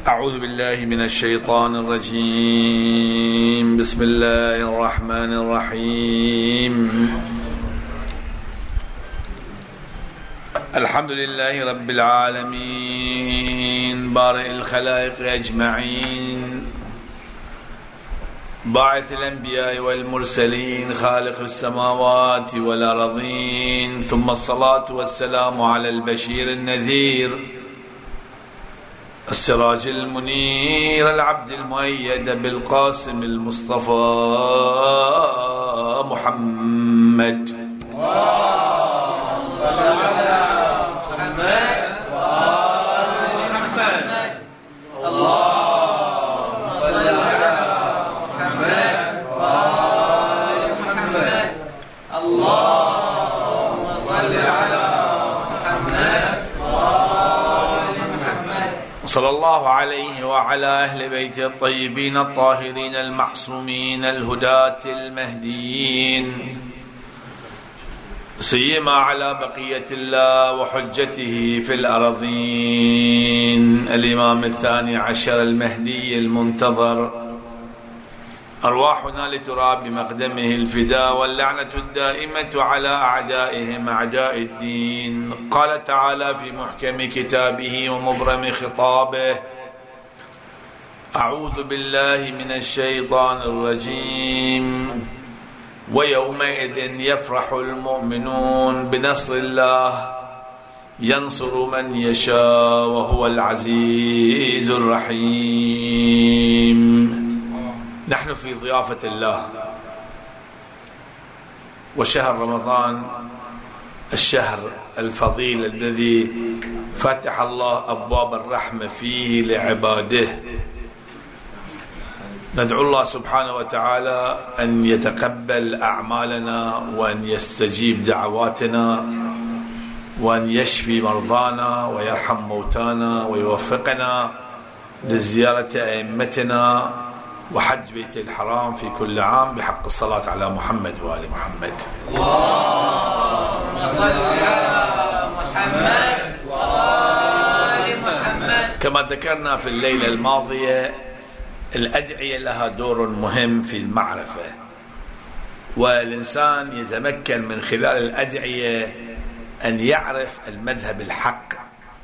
أعوذ بالله من الشيطان الرجيم. بسم الله الرحمن الرحيم. الحمد لله رب العالمين، بارئ الخلائق أجمعين، باعث الأنبياء والمرسلين، خالق السماوات والأرضين، ثم الصلاة والسلام على البشير النذير، السراج المنير، العبد المؤيد بالقاسم المصطفى محمد. اللهم صل على محمد وآل محمد. اللهم صل على محمد وآل محمد. اللهم صل على محمد وآل محمد. صلى الله عليه وعلى أهل بيته الطيبين الطاهرين المعصومين الهداة المهديين، سيما على بقية الله وحجته في الأرضين، الإمام الثاني عشر المهدي المنتظر، أرواحنا لتراب بمقدمه الفداء، واللعنة الدائمة على أعدائهم أعداء الدين. قال تعالى في محكم كتابه ومبرم خطابه: أعوذ بالله من الشيطان الرجيم. ويومئذ يفرح المؤمنون بنصر الله، ينصر من يشاء وهو العزيز الرحيم. نحن في ضيافة الله، وشهر رمضان الشهر الفضيل الذي فتح الله أبواب الرحمة فيه لعباده. ندعو الله سبحانه وتعالى أن يتقبل أعمالنا، وأن يستجيب دعواتنا، وأن يشفي مرضانا ويرحم موتانا، ويوفقنا لزيارة أئمتنا وحج بيت الحرام في كل عام بحق الصلاة على محمد وآل محمد. اللهم صل على محمد وآل محمد. كما ذكرنا في الليلة الماضية، الأدعية لها دور مهم في المعرفة، والإنسان يتمكن من خلال الأدعية أن يعرف المذهب الحق،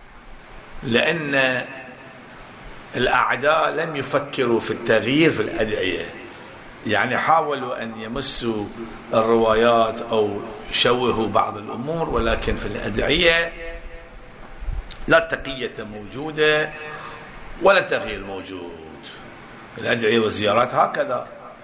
لأن الأعداء لم يفكروا في التغيير في الأدعية، يعني حاولوا أن يمسوا الروايات أو يشوهوا بعض الأمور، ولكن في الأدعية لا تقية موجودة ولا تغيير موجود. الأدعية والزيارات هكذا.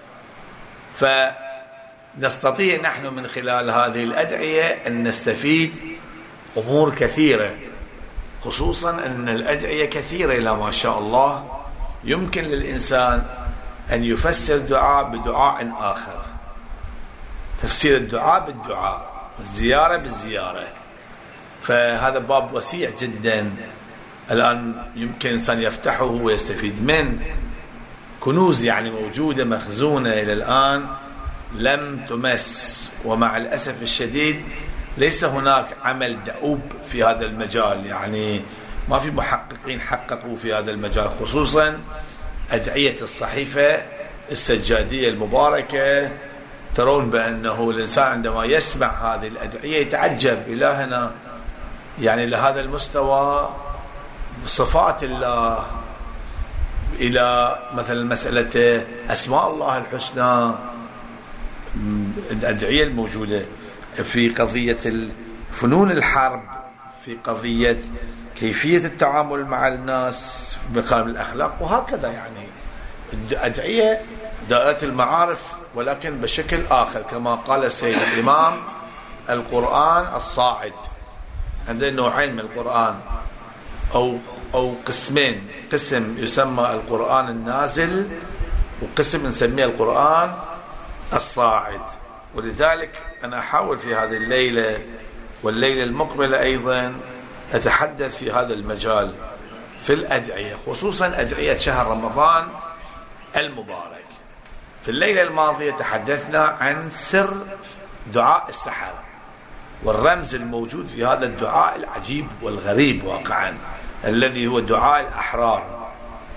فنستطيع نحن من خلال هذه الأدعية أن نستفيد أمور كثيرة، خصوصا أن الأدعية كثيرة إلى ما شاء الله. يمكن للإنسان أن يفسر دعاء بدعاء آخر، تفسير الدعاء بالدعاء، الزيارة بالزيارة. فهذا باب وسيع جدا الآن يمكن الإنسان يفتحه ويستفيد منه. كنوز يعني موجودة مخزونة إلى الآن لم تمس، ومع الأسف الشديد ليس هناك عمل دؤوب في هذا المجال، يعني ما في محققين حققوا في هذا المجال، خصوصا أدعية الصحيفة السجادية المباركة. ترون بأنه الإنسان عندما يسمع هذه الأدعية يتعجب، إلهنا يعني لهذا المستوى صفات الله، إلى مثلا مسألة أسماء الله الحسنى. الأدعية الموجودة في قضية فنون الحرب، في قضية كيفية التعامل مع الناس بمقام الأخلاق، وهكذا. يعني الأدعية دائرة المعارف، ولكن بشكل آخر، كما قال السيد الإمام: القرآن الصاعد. عندنا نوعين من القرآن أو قسمين، قسم يسمى القرآن النازل، وقسم نسميه القرآن الصاعد. ولذلك أنا أحاول في هذه الليلة والليلة المقبلة أيضا أتحدث في هذا المجال في الأدعية، خصوصا أدعية شهر رمضان المبارك. في الليلة الماضية تحدثنا عن سر دعاء السحر، والرمز الموجود في هذا الدعاء العجيب والغريب واقعا، الذي هو دعاء الأحرار.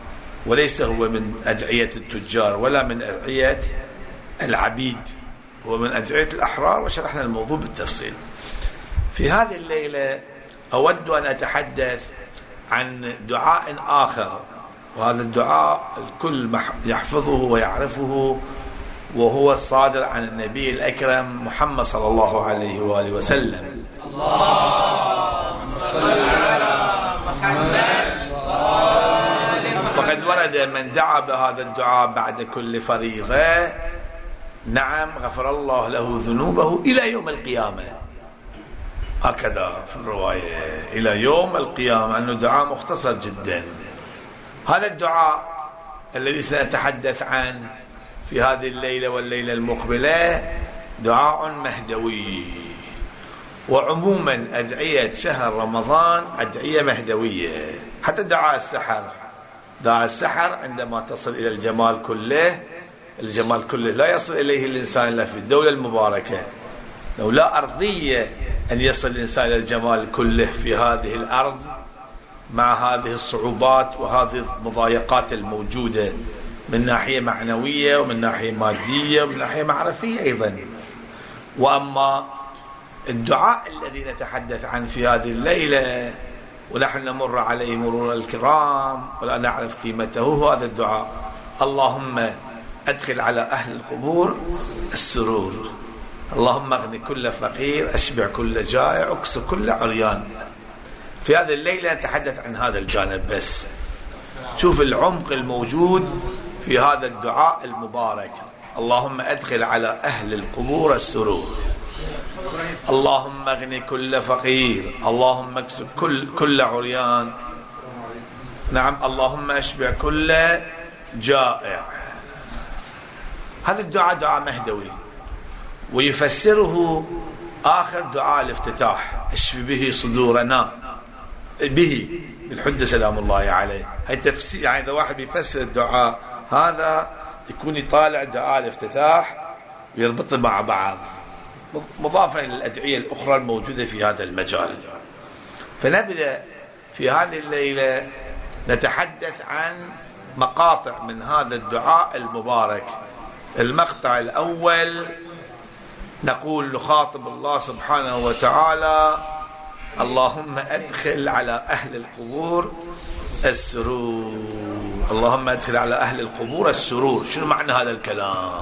وليس هو من أدعية التجار ولا من أدعية العبيد، هو من أدعية الأحرار، وشرحنا الموضوع بالتفصيل. في هذه الليلة أود أن أتحدث عن دعاء آخر، وهذا الدعاء الكل يحفظه ويعرفه، وهو الصادر عن النبي الأكرم محمد صلى الله عليه وآله وسلم. اللهم صل على محمد. وقد ورد من دعا بهذا الدعاء بعد كل فريضة نعم غفر الله له ذنوبه إلى يوم القيامة، هكذا في الرواية، إلى يوم القيامة، أنه دعاء مختصر جدا. هذا الدعاء الذي سنتحدث عنه في هذه الليلة والليلة المقبلة دعاء مهدوي، وعموما أدعية شهر رمضان أدعية مهدوية. حتى دعاء السحر عندما تصل إلى الجمال كله، الجمال كله لا يصل إليه الإنسان إلا في الدولة المباركة، لو لا أرضية أن يصل الإنسان إلى الجمال كله في هذه الأرض مع هذه الصعوبات وهذه المضايقات الموجودة من ناحية معنوية ومن ناحية مادية ومن ناحية معرفية أيضا. وأما الدعاء الذي نتحدث عنه في هذه الليلة ونحن نمر عليه مرور الكرام ولا نعرف قيمته، هو هذا الدعاء: اللهم أدخل على أهل القبور السرور، اللهم اغني كل فقير، أشبع كل جائع، اكس كل عريان. في هذه الليلة نتحدث عن هذا الجانب بس. شوف العمق الموجود في هذا الدعاء المبارك: اللهم أدخل على أهل القبور السرور، اللهم اغني كل فقير، اللهم اكس كل عريان، نعم، اللهم أشبع كل جائع. هذا الدعاء دعاء مهدوي، ويفسره آخر دعاء الافتتاح: اشف به صدورنا، به بالحجة سلام الله عليه. هي تفسير، يعني إذا واحد بيفسر الدعاء هذا يكون يطالع دعاء الافتتاح ويربطه مع بعض، مضافا إلى الأدعية الأخرى الموجودة في هذا المجال. فنبدأ في هذه الليلة نتحدث عن مقاطع من هذا الدعاء المبارك. المقطع الأول نقول نخاطب الله سبحانه وتعالى: اللهم أدخل على أهل القبور السرور، اللهم أدخل على أهل القبور السرور. شنو معنى هذا الكلام؟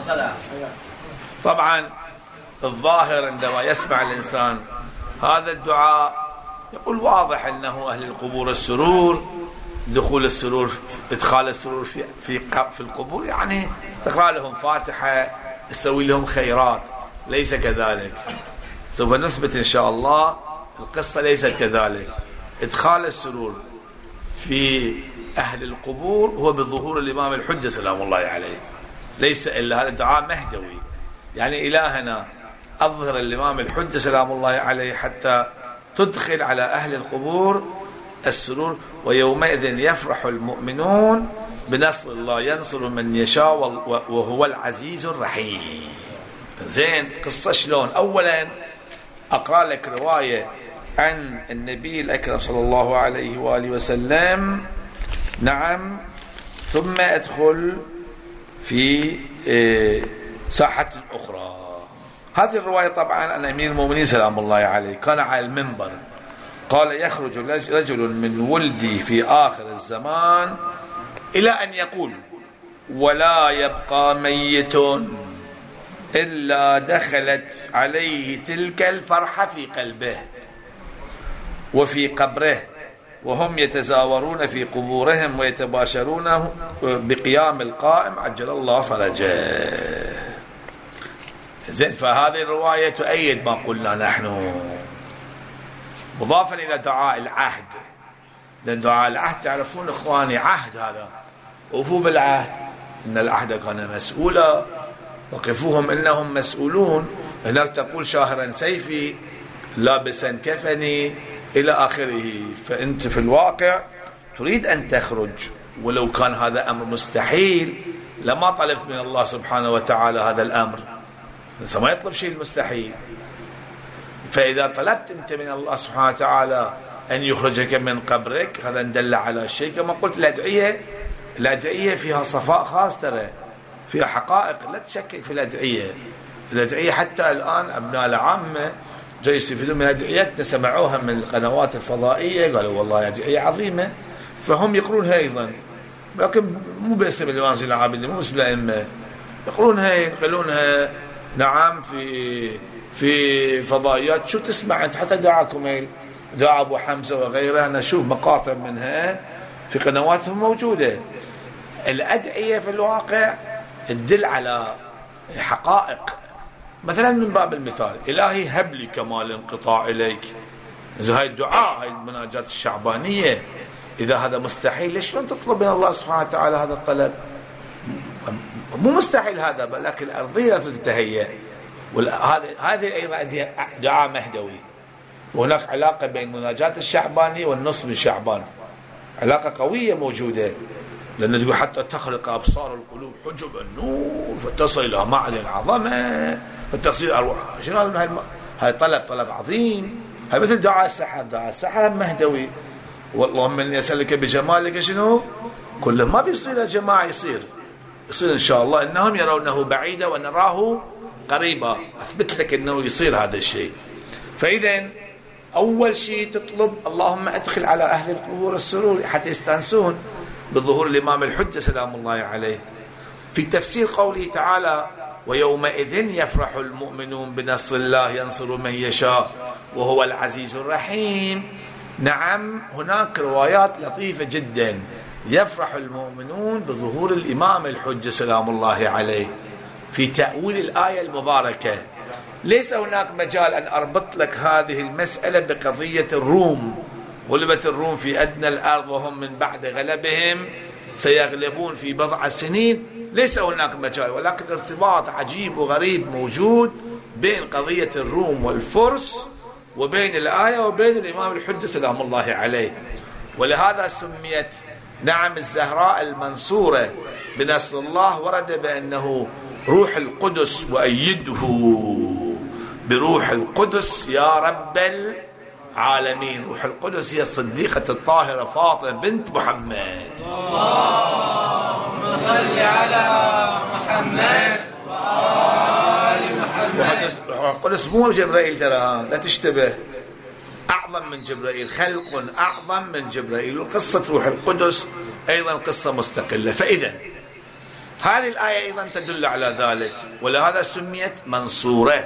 طبعا الظاهر عندما يسمع الإنسان هذا الدعاء يقول واضح أنه أهل القبور السرور، دخول السرور، إدخال السرور في القبور، يعني تقرأ لهم فاتحة، تسوي لهم خيرات. ليس كذلك، سوف نثبت إن شاء الله القصة ليست كذلك. إدخال السرور في أهل القبور هو بظهور الإمام الحجة سلام الله عليه، ليس إلا هذا الدعاء مهدوي، يعني إلهنا أظهر الإمام الحجة سلام الله عليه حتى تدخل على أهل القبور السرور، ويومئذ يفرح المؤمنون بنصر الله ينصر من يشاء وهو العزيز الرحيم. زين، قصة شلون؟ أولا أقرأ لك رواية عن النبي الأكرم صلى الله عليه وآله وسلم، نعم، ثم أدخل في ساحة أخرى. هذه الرواية طبعا عن أمير المؤمنين سلام الله عليه، كان على المنبر قال: يخرج رجل من ولدي في آخر الزمان إلى أن يقول: ولا يبقى ميت إلا دخلت عليه تلك الفرحة في قلبه وفي قبره، وهم يتزاورون في قبورهم ويتباشرون بقيام القائم عجل الله فرجه. زين، فهذه الرواية تؤيد ما قلنا نحن، مضافا إلى دعاء العهد. لأن دعاء العهد تعرفون إخواني عهد، هذا وفوا بالعهد، إن العهد كان مسؤولا، وقفوهم إنهم مسؤولون. هناك تقول: شاهرا سيفي لابسا كفني إلى آخره. فأنت في الواقع تريد أن تخرج، ولو كان هذا أمر مستحيل لما طلبت من الله سبحانه وتعالى هذا الأمر، ما يطلب شيء المستحيل. فإذا طلبت أنت من الله سبحانه وتعالى أن يخرجك من قبرك، هذا دل على شيء. كما قلت الأدعية الأدعية فيها صفاء خاص، ترى فيها حقائق، لا تشكك في الأدعية. الأدعية حتى الآن أبناء العامة جاي يستفيدون من أدعيتنا، سمعوها من القنوات الفضائية، قالوا والله أدعية عظيمة، فهم يقرونها أيضا، لكن مو باسم الإمام زين العابدين، مو باسم الأئمة، يقرونها ينقلونها. نعم في فضائيات شو تسمع أنت، حتى دعاكم دعاء أبو حمزة وغيره، أنا أشوف مقاطع منها في قنواتهم موجودة. الأدعية في الواقع تدل على حقائق، مثلا من باب المثال إلهي هب لي كمال الانقطاع إليك، إذا هاي الدعاء، هاي المناجاة الشعبانية، إذا هذا مستحيل ليش لن تطلب من الله سبحانه وتعالى هذا الطلب؟ مو مستحيل هذا، لكن الأرضية لازم تتهيأ. هذه أيضا دعاء مهدوي، وهناك علاقة بين مناجاة الشعباني والنص من شعبان، علاقة قوية موجودة، لأن تقول حتى تخلق أبصار القلوب حجب النور فتصل إلى معدن العظمة فتصير أرواح. شنو هذا؟ طلب عظيم. هذا مثل دعاء السحر، دعاء السحر مهدوي، اللهم إني أسألك بجمالك شنو، كل ما بيصير يا جماعة يصير إن شاء الله، إنهم يرونه بعيدا ونراه قريبا، أثبت لك إنه يصير هذا الشيء. فإذا أول شيء تطلب اللهم أدخل على أهل القبور السرور حتى يستانسون بظهور الإمام الحجة سلام الله عليه. في تفسير قوله تعالى ويومئذ يفرح المؤمنون بنصر الله ينصر من يشاء وهو العزيز الرحيم، نعم هناك روايات لطيفة جدا، يفرح المؤمنون بظهور الإمام الحجة سلام الله عليه. في تأويل الآية المباركة ليس هناك مجال أن أربط لك هذه المسألة بقضية الروم، غلبت الروم في أدنى الأرض وهم من بعد غلبهم سيغلبون في بضع سنين، ليس هناك مجال، ولكن ارتباط عجيب وغريب موجود بين قضية الروم والفرس وبين الآية وبين الإمام الحجة سلام الله عليه. ولهذا سميت نعم الزهراء المنصورة بنصر الله، ورد بأنه روح القدس وأيده بروح القدس يا رب العالمين. روح القدس هي الصديقة الطاهرة فاطمة بنت محمد. اللهم صل على محمد وآل محمد. روح القدس مو جبرائيل، ترى لا تشتبه، أعظم من جبرائيل، خلق أعظم من جبرائيل، وقصة روح القدس أيضا قصة مستقلة. فإذا هذه الآية أيضا تدل على ذلك، ولهذا سميت منصورة.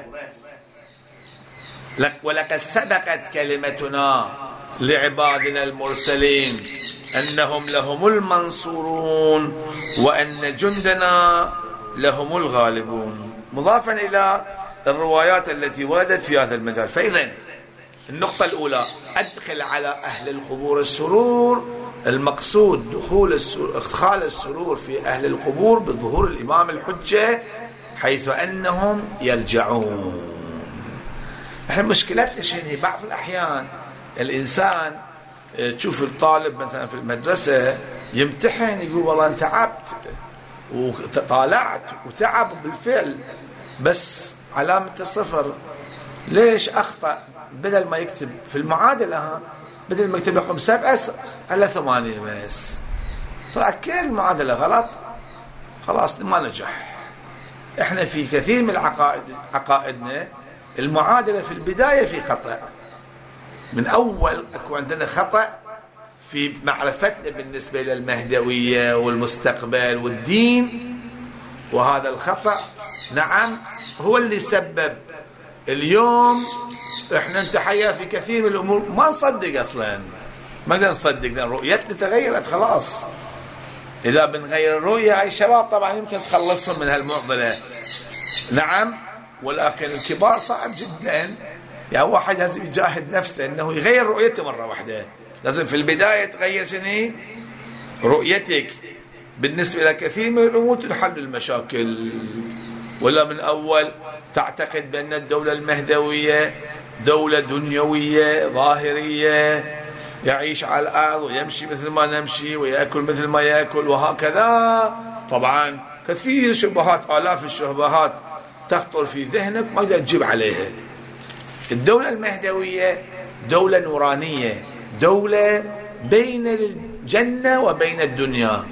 ولقد سبقت كلمتنا لعبادنا المرسلين أنهم لهم المنصورون وأن جندنا لهم الغالبون، مضافا إلى الروايات التي وردت في هذا المجال. فإذا النقطة الأولى أدخل على أهل القبور السرور، المقصود إدخال السرور في أهل القبور بظهور الإمام الحجة حيث أنهم يرجعون. احنا مشكلتنا شنو؟ بعض الأحيان الإنسان تشوف الطالب مثلا في المدرسة يمتحن يقول والله أنا تعبت وطالعت وتعب بالفعل، بس علامة الصفر. ليش أخطأ؟ بدل ما يكتب في المعادلة بدل ما يكتب رقم 7 على 8 بس، طلع كل المعادلة غلط، خلاص ما نجح. احنا في كثير من عقائدنا المعادلة في البداية في خطأ، من أول أكو عندنا خطأ في معرفتنا بالنسبة للمهدوية والمستقبل والدين، وهذا الخطأ نعم هو اللي سبب اليوم احنا نتحيا في كثير من الأمور ما نصدق أصلا، ما نقدر نصدق لأن رؤيتنا تغيرت خلاص. إذا بنغير الرؤية هاي الشباب طبعا يمكن تخلصهم من هالمعضلة، نعم، ولكن الكبار صعب جدا. يعني واحد لازم يجاهد نفسه انه يغير رؤيته مرة واحدة، لازم في البداية تغير شنو رؤيتك بالنسبة إلى كثير من الأمور تنحل المشاكل، ولا من أول تعتقد بأن الدولة المهدوية دولة دنيوية ظاهرية، يعيش على الأرض ويمشي مثل ما نمشي ويأكل مثل ما يأكل وهكذا. طبعا كثير شبهات، آلاف الشبهات تخطر في ذهنك ما تقدر تجيب عليها. الدولة المهدوية دولة نورانية، دولة بين الجنة وبين الدنيا،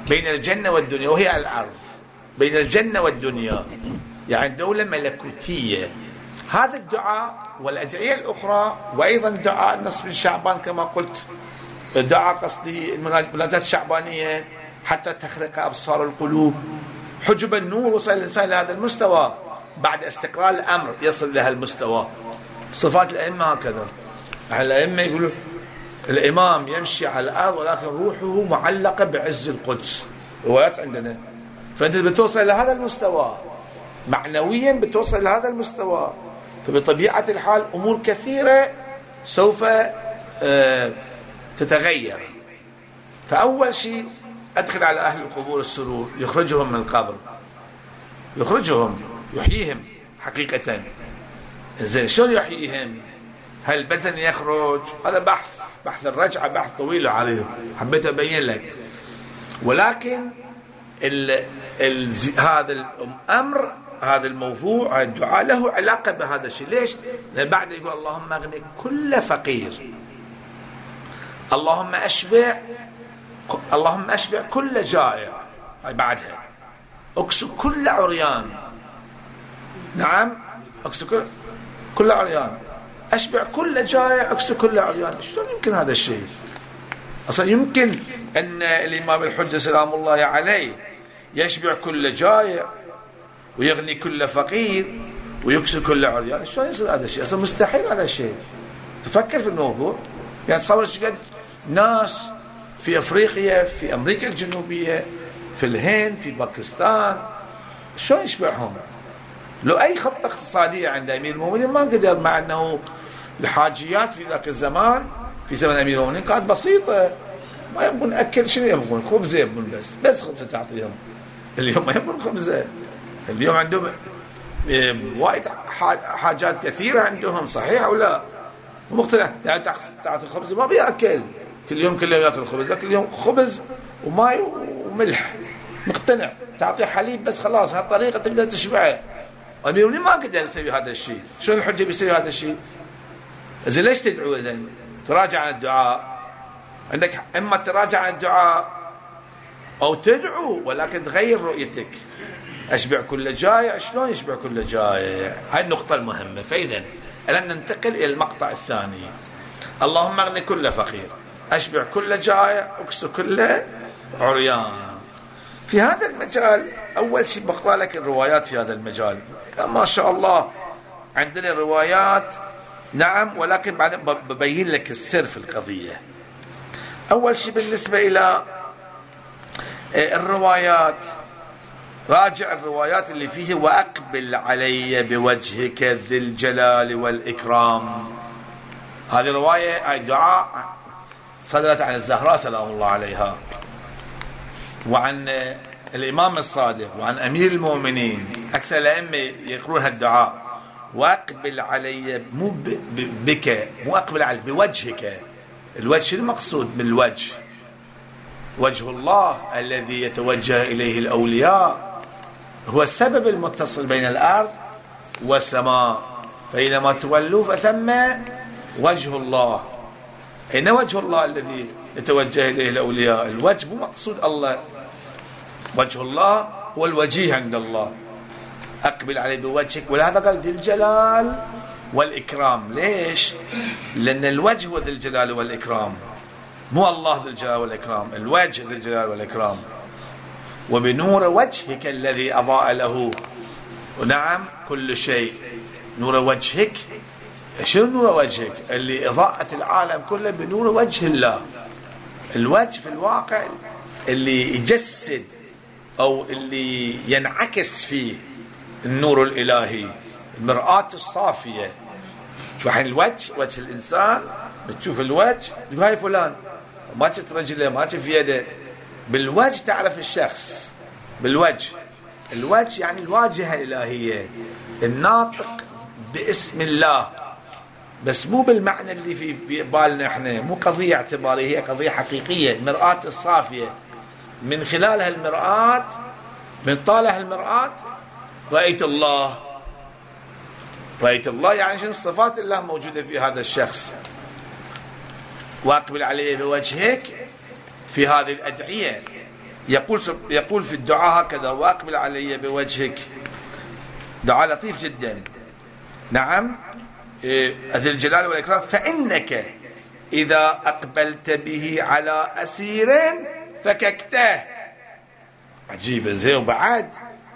بين الجنة والدنيا، وهي الأرض بين الجنة والدنيا، يعني دولة ملكوتية. هذا الدعاء والأدعية الأخرى، وأيضا دعاء نصف شعبان كما قلت، دعاء قصدي المناجاة الشعبانية حتى تخرق أبصار القلوب. حجب النور وصل الإنسان إلى هذا المستوى بعد استقرار الأمر، يصل إلى المستوى. صفات الأئمة هكذا، يعني الأئمة يقولون الإمام يمشي على الأرض ولكن روحه معلقة بعز القدس، روايات عندنا. فأنت بتوصل إلى هذا المستوى معنويا، بتوصل إلى هذا المستوى. فبطبيعة الحال أمور كثيرة سوف تتغير. فأول شيء أدخل على أهل القبور السرور، يخرجهم من القبر، يخرجهم، يحييهم حقيقة. زين شلون يحييهم؟ هل البدن يخرج؟ هذا بحث الرجعة بحث طويل وعريض، حبيت أبين لك. ولكن هذا الأمر، هذا الموضوع، هذا الدعاء له علاقة بهذا الشيء. ليش؟ لأن بعد يقول اللهم اغني كل فقير، اللهم أشبع كل جائع، بعدها اكسو كل عريان. نعم، اكسو كل عريان، أشبع كل جائع، اكسو كل عريان. شلون يمكن هذا الشيء؟ أصلا يمكن أن الإمام الحجة سلام الله عليه يشبع كل جائع ويغني كل فقير ويكسو كل عريان؟ شلون يصير هذا الشيء؟ أصلا مستحيل هذا الشيء. تفكر في الموضوع، يعني تصور شقد ناس في أفريقيا، في أمريكا الجنوبية، في الهند، في باكستان، شلون يشبعهم؟ لو أي خطة اقتصادية عند أمير المؤمنين ما قدر، مع أنه الحاجيات في ذاك الزمان في زمن أمير المؤمنين كانت بسيطة، ما يبغون أكل، شنو يبغون؟ خبزة يبغون، بس خبزة تعطيهم. اليوم ما يبغون خبزة، اليوم عندهم وايد حاجات كثيرة عندهم، صحيح ولا مو مقتنع؟ يعني تعطي خبز ما بيأكل، كل يوم يأكل خبز، كل يوم خبز وماء وملح، مقتنع. تعطيه حليب بس خلاص، هالطريقة تقدر تشبعه. أمير المؤمنين ما قدر يسوي هذا الشيء. شلون الحجة بيسوي هذا الشيء؟ إذا ليش تدعو؟ إذن تراجع عن الدعاء. عندك إما تراجع عن الدعاء أو تدعو، ولكن تغير رؤيتك. أشبع كل جائع، شلون يشبع كل جائع؟ هاي النقطة المهمة. فإذا الآن ننتقل إلى المقطع الثاني. اللهم اغني كل فقير، أشبع كل جائع، أكسو كل عريان. في هذا المجال أول شيء بقرأ لك الروايات في هذا المجال. ما شاء الله عندنا روايات، نعم، ولكن بعدين ببين لك السر في القضية. أول شيء بالنسبة إلى الروايات، راجع الروايات اللي فيه وأقبل علي بوجهك ذي الجلال والإكرام. هذه رواية، هاي دعاء صدرت عن الزهراء سلام الله عليها، وعن الإمام الصادق، وعن أمير المؤمنين. أكثر الأئمة يقرون هالدعاء، وأقبل علي، مو بك، مو أقبل علي، بوجهك. الوجه شنو المقصود بالوجه؟ وجه الله الذي يتوجه إليه الأولياء، هو السبب المتصل بين الأرض والسماء. فإنما تولوا فثم وجه الله. أين وجه الله الذي يتوجه إليه الأولياء؟ الوجه مو مقصود الله، وجه الله هو الوجيه عند الله. أقبل عليه بوجهك، ولهذا قال ذي الجلال والإكرام. ليش؟ لأن الوجه هو ذي الجلال والإكرام، مو الله ذي الجلال والإكرام، الوجه ذي الجلال والإكرام. وبنور وجهك الذي أضاء له، ونعم، كل شيء. نور وجهك، شنو نور وجهك؟ اللي أضاءت العالم كله بنور وجه الله. الوجه في الواقع اللي يجسد أو اللي ينعكس فيه النور الإلهي، المرآة الصافية. شو حين الوجه، وجه الإنسان، بتشوف الوجه تقول هاي فلان، ما شفت رجله، ما شفت يده. بالوجه تعرف الشخص، بالوجه. الوجه يعني الواجهة الإلهية، الناطق باسم الله، بس مو بالمعنى اللي في بالنا احنا، مو قضية اعتبارية، هي قضية حقيقية. المرآة الصافية، من خلالها المرآة، من طالع المرآة رأيت الله. رأيت الله يعني شنو؟ صفات الله موجودة في هذا الشخص. واقبل عليه بوجهك في هذه الأدعية، يقول في الدعاء هكذا: وأقبل علي بوجهك. دعاء لطيف جدا. نعم، ذي الجلال والإكرام: فإنك إذا أقبلت به على أسير فككته. عجيبة زي. وبعد: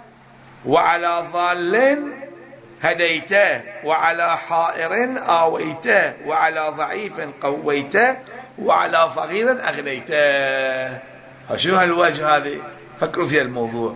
وعلى ضال هديته، وعلى حائر آويته، وعلى ضعيف قويته، وعلى فقير أغنيته. شنو هالوجه هذه؟ فكروا في الموضوع.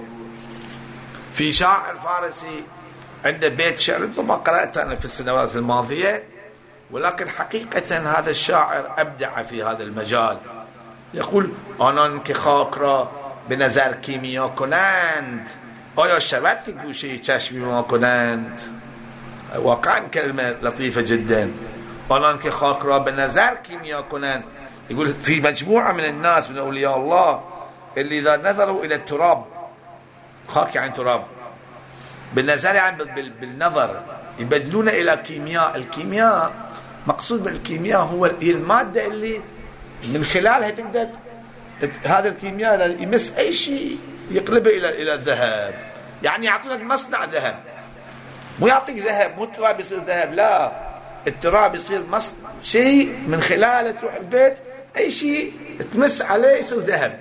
في شاعر فارسي عنده بيت شعر، ربما قرأته أنا في السنوات الماضية، ولكن حقيقة هذا الشاعر أبدع في هذا المجال. يقول: آنان که خاک را به نظر کیمیا کنند، آیا شود که گوشه چشمی ما کنند؟ واقعا كلمة لطيفة جدا. آنان که خاک را به نظر کیمیا کنند. يقول في مجموعة من الناس من أولياء الله اللي إذا نظروا إلى التراب، خاك يعني تراب، بالنظر يعني بالنظر، يبدلون إلى كيمياء. الكيمياء مقصود بالكيمياء هو المادة اللي من خلالها تقدر هذا الكيمياء يمس أي شيء يقلبه إلى الذهب. يعني يعطونك مصنع ذهب، مو يعطيك ذهب، مو التراب يصير ذهب، لا، التراب يصير مصنع شيء من خلاله تروح البيت أي شيء تمس عليه يصير ذهب.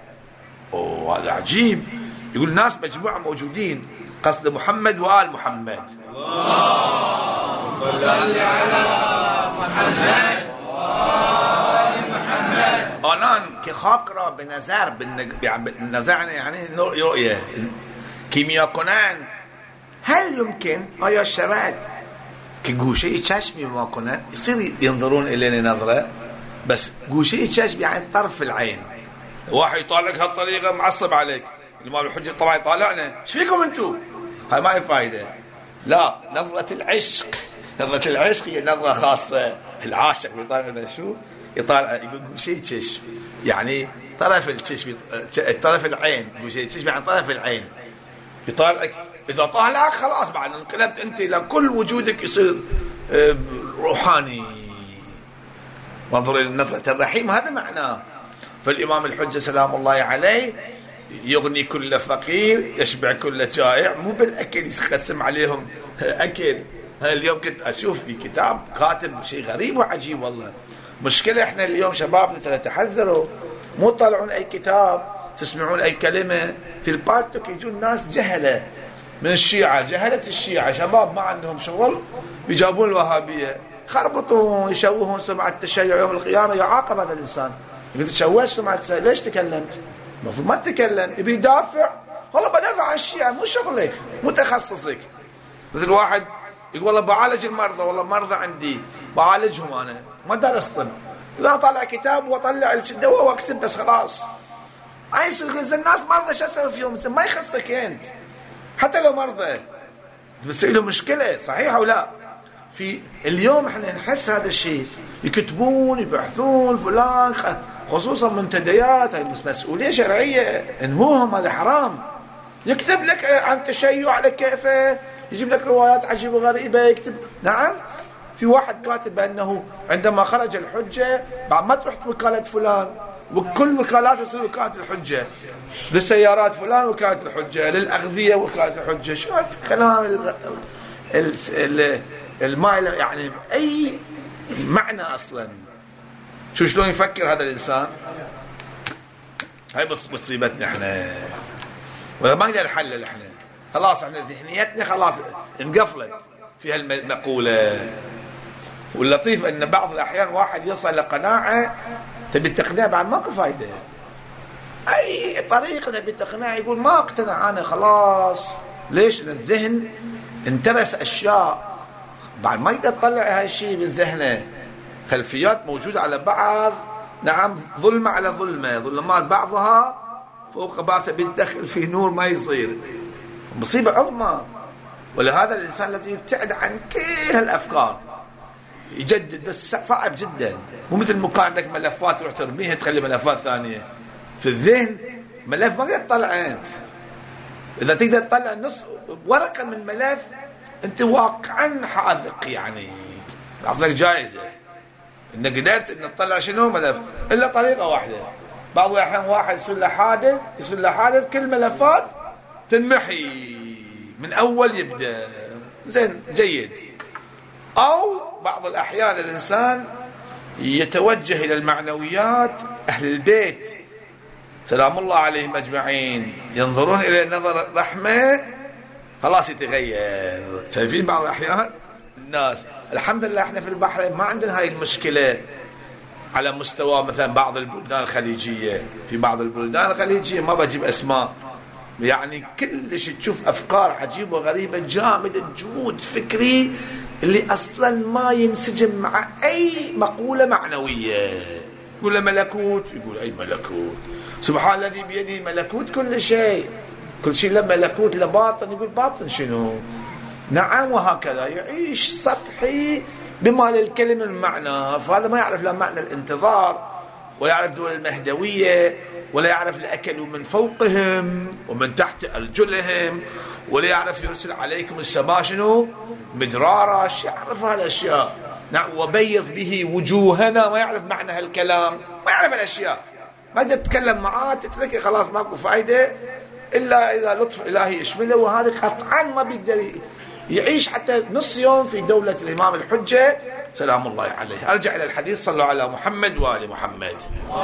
هذا عجيب. يقول الناس مجموعة موجودين، قصد محمد وآل محمد. اللهم صل على محمد وآل محمد. آنان که خاک را به نظر، بالنظر يعني رؤية، کیمیا کنند. هل يمكن آیا شود که گوشه چشمی ما کنند؟ يصير ينظرون إلينا نظرة، بس گوشه چشم يعني طرف العين. واحد يطالعك هالطريقة معصب عليك، الإمام الحجة طبعا يطالعنا: ايش فيكم انتم؟ هاي ما هي فايدة. لا، نظرة العشق. نظرة العشق هي نظرة خاصة. العاشق يطالعنا شو؟ يطالع يقول گوشه چشم، يعني طرف الچشم، طرف العين. گوشه چشم يعني طرف العين. يطالعك، إذا طالعك خلاص بعد انقلبت أنت إلى كل وجودك يصير روحاني. وانظر إلى نظرة الرحيم، هذا معناه. فالإمام الحجة سلام الله عليه يغني كل فقير، يشبع كل جائع. مو بالأكل يقسم عليهم أكل. اليوم كنت أشوف في كتاب كاتب شيء غريب وعجيب والله. مشكلة إحنا اليوم شبابنا تحذروا، مو طالعون أي كتاب، تسمعون أي كلمة في البالتوك يجون ناس جهلة من الشيعة، جهلة الشيعة، شباب ما عندهم شغل، بيجابون الوهابية، خربطون يشوهون سمعة التشيع. يوم القيامة يعاقب هذا الإنسان. يقول: تشوهت سمعة التشيع، ليش تكلمت؟ المفروض ما تتكلم. يبي يدافع، والله بدافع عن الشيعة، مو شغلك، مو تخصصك. مثل واحد يقول: والله بعالج المرضى، والله مرضى عندي بعالجهم، أنا ما درست طب، لا طلع كتاب واطلع الدواء واكتب بس خلاص. إذا الناس مرضى شو اسوي فيهم؟ ما يخصك انت، حتى لو مرضى بتصير له مشكله، صحيح او لا؟ في اليوم احنا نحس هذا الشيء، يكتبون يبحثون فلان، خصوصا منتديات، هاي مسؤوليه شرعيه، انهوهم، هذا حرام. يكتب لك عن تشيع على كيفه، يجيب لك روايات عجيبه غريبه، يكتب. نعم، في واحد كاتب بانه عندما خرج الحجه بعد ما تروح وكاله فلان، وكل وكالات تصير وكالة الحجة، للسيارات فلان وكالة الحجة، للأغذية وكالة الحجة. شو هذا الكلام ما يعني أي معنى أصلا؟ شلون يفكر هذا الإنسان؟ هاي بس مصيبتنا احنا، ولا ما نقدر نحلل احنا، خلاص احنا ذهنيتنا خلاص انقفلت في هالمقولة. واللطيف ان بعض الأحيان واحد يصل لقناعة، تبي التقنيع بعد ماكو فايدة، أي طريقة تبي التقنيع يقول ما اقتنع أنا خلاص. ليش؟ لأن الذهن انترس أشياء بعد ما يقدر تطلع هاي الشيء من ذهنه، خلفيات موجودة على بعض. نعم، ظلمة على ظلمة، ظلمات بعضها فوق بعض، بيدخل في نور ما يصير، مصيبة عظمى. ولهذا الإنسان لازم يبتعد عن كل هالأفكار، يجدد، بس صعب جدا. مو مثل مكان عندك ملفات تروح ترميها تخلي ملفات ثانية. في الذهن ملف ما تقدر تطلع انت، اذا تقدر تطلع نص ورقة من ملف انت واقعا حاذق، يعني اعطيك جائزة انك قدرت ان تطلع شنو ملف، الا طريقة واحدة بعض الأحيان واحد يصير له حادث كل ملفات تنمحي من أول يبدأ. زين جيد. أو بعض الأحيان الإنسان يتوجه إلى المعنويات، أهل البيت سلام الله عليهم أجمعين ينظرون إلى نظر رحمة، خلاص يتغير. شايفين بعض الأحيان الناس الحمد لله احنا في البحرين ما عندنا هاي المشكلة على مستوى مثلا بعض البلدان الخليجية. في بعض البلدان الخليجية ما بجيب أسماء، يعني كلش تشوف أفكار عجيبة وغريبة، جامد الجمود فكري اللي أصلا ما ينسجم مع أي مقولة معنوية. يقول ملكوت، يقول أي ملكوت؟ سبحان الذي بيده ملكوت كل شيء، كل شيء له ملكوت له باطن، يقول باطن شنو؟ نعم. وهكذا يعيش سطحي بما للكلمة المعنى. فهذا ما يعرف لا معنى الانتظار، ولا يعرف دول المهدوية، ولا يعرف لأكلوا من فوقهم ومن تحت أرجلهم، ولا يعرف يرسل عليكم السماء شنو مدرارا. يعرف هالأشياء. نعم. وبيض به وجوهنا، ما يعرف معنى هالكلام، ما يعرف الأشياء. ما تتكلم معاه تتركه خلاص ماكو فايدة إلا إذا لطف إلهي يشمله. وهذا قطعا ما بيقدر يعيش حتى نص يوم في دولة الإمام الحجة سلام الله عليه. أرجع إلى الحديث. صلوا على محمد وآل محمد.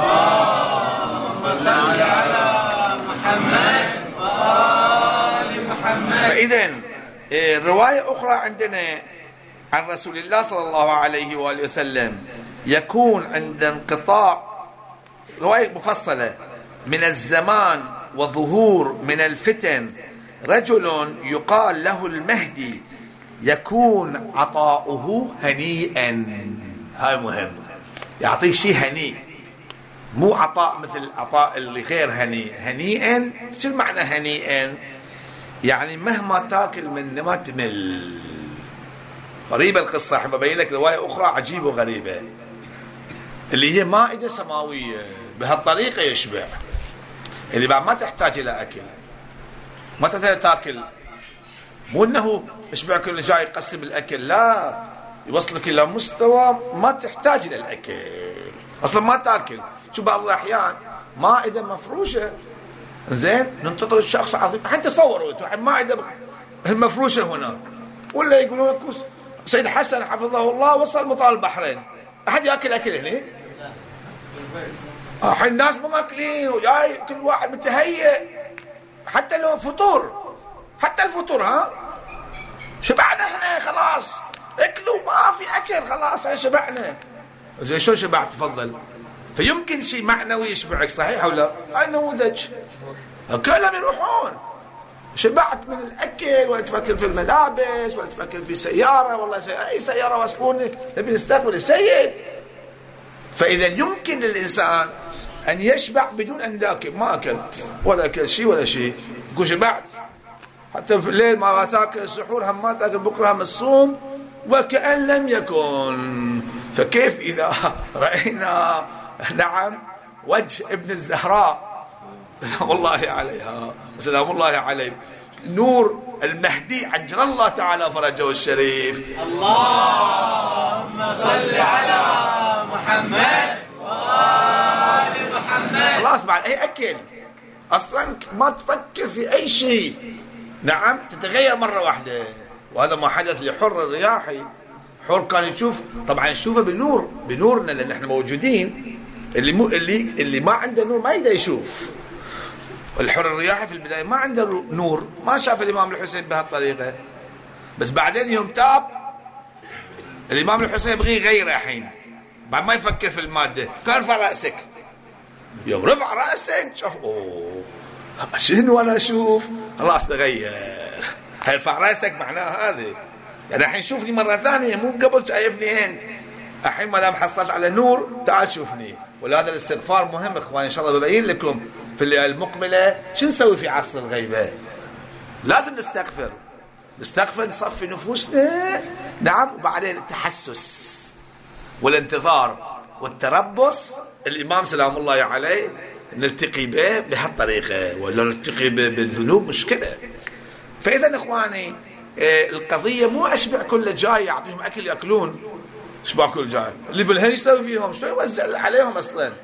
صل على محمد وآل محمد. فإذن رواية أخرى عندنا عن رسول الله صلى الله عليه وآله وسلم يكون عند انقطاع، رواية مفصلة، من الزمان وظهور من الفتن رجل يقال له المهدي يكون عطاؤه هنيئا. هاي مهم، يعطيك شيء هنيء، مو عطاء مثل عطاء اللي غير هنيء. هنيئا شو المعنى هنيئا؟ يعني مهما تاكل منه ما تمل. غريبة القصة، أحب أبين لك رواية أخرى عجيبة وغريبة اللي هي مائدة سماوية. بهالطريقة يشبع، اللي بعد ما تحتاج إلى أكل، ما تحتاج تاكل. مو أنه يشبع كل جاي يقسم الأكل، لا، يوصلك إلى مستوى ما تحتاج إلى الأكل أصلا، ما تاكل. شو بعض الأحيان مائدة مفروشة، زين، ننتظر الشخص عظيم. حتى تصوروا مائدة مفروشة هنا، ولا يقولون لك سيد حسن حفظه الله وصل مطار البحرين، أحد يأكل أكل هنا؟ الحين الناس ما ماكلين، وجاي كل واحد متهيئ، حتى لو فطور، حتى الفطور ها شبعنا احنا خلاص، اكلوا ما في اكل خلاص شبعنا. زي شو شبعت؟ تفضل. فيمكن شيء معنوي يشبعك، صحيح ولا؟ هاي نموذج. كلهم يروحون شبعت من الاكل، ولا تفكر في الملابس، ولا تفكر في سياره، والله اي سياره وصلوني نبي نستقبل السيد. فاذا يمكن للانسان ان يشبع بدون ان ياكل. ما اكلت ولا اكل شيء ولا شيء، يقول شبعت. حتى في الليل ما تاكل السحور، هم ما تاكل بكره هم الصوم، وكأن لم يكن. فكيف اذا راينا نعم وجه ابن الزهراء سلام الله عليها سلام الله عليه، نور المهدي عجل الله تعالى فرجه الشريف. اللهم صل على محمد وآل محمد. خلاص بعد اي اكل اصلا ما تفكر في اي شيء، نعم، تتغير مره واحده. وهذا ما حدث لحر الرياحي. حر كان يشوف، طبعا يشوفه بنورنا لان احنا موجودين. اللي ما عنده نور ما يقدر يشوف. الحر الرياحي في البدايه ما عنده نور، ما شاف الامام الحسين بهالطريقه، بس بعدين يوم تاب الامام الحسين يبغي يغير الحين، بعد ما يفكر في الماده. كان ارفع راسك، يوم رفع راسك شوف اوه شنو انا اشوف، خلاص تغير. هيرفع راسك معناها هذه، يعني الحين شوفني مره ثانيه، مو قبل شايفني انت. الحين ما دام حصلت على نور تعال شوفني. ولهذا الاستغفار مهم اخواني، ان شاء الله ببين لكم في المقبله شو نسوي في عصر الغيبه. لازم نستغفر نصفي نفوسنا، نعم. وبعدين التحسس والانتظار والتربص. الامام سلام الله عليه نلتقي به بهالطريقه، ولا نلتقي بالذنوب مشكله. فاذا اخواني القضيه مو اشبع كل جاي يعطيهم اكل ياكلون، اشبع كل جاي. اللي في الهند يسوي فيهم شو يوزع عليهم اصلا،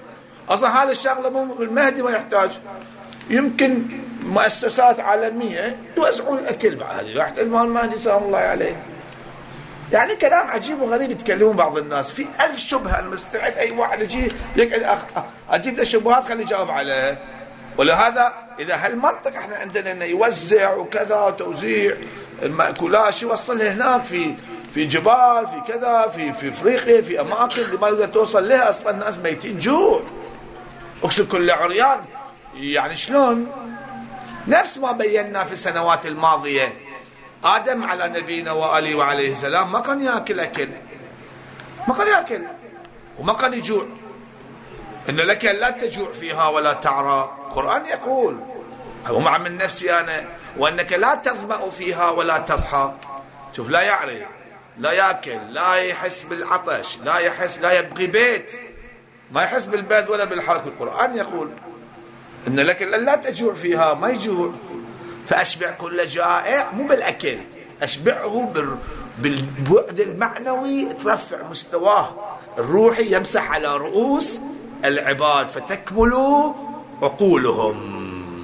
أصلا هذا الشغلة مو المهدي ما يحتاج، يمكن مؤسسات عالمية يوزعون الأكل بعد يحتاج مال المهدي سلام الله عليه. يعني كلام عجيب وغريب يتكلمون بعض الناس في 1000 شبهة. أنا مستعد أي واحد يجي يقعد أجيب له شبهات خليه يجاوب عليها. ولهذا إذا هالمنطق احنا عندنا انه يوزع وكذا توزيع المأكولات شو يوصلها هناك في جبال في كذا في افريقيا في اماكن اللي ما تقدر توصل لها اصلا، الناس ميتين جوع اقسم كل عريان. يعني شلون؟ نفس ما بينا في السنوات الماضية، آدم على نبينا وآله وعليه السلام ما كان يأكل أكل، ما كان يأكل وما كان يجوع. إن لك لا تجوع فيها ولا تعرى، القرآن يقول ومع من نفسي أنا، وأنك لا تظمأ فيها ولا تضحى. شوف لا يعري لا يأكل لا يحس بالعطش لا يحس لا يبغي بيت، ما يحس بالبرد ولا بالحرق. القرآن يقول إن لك لا تجوع فيها، ما يجوع. فأشبع كل جائع مو بالأكل، أشبعه بالبعد المعنوي، ترفع مستواه الروحي، يمسح على رؤوس العباد فتكمل عقولهم.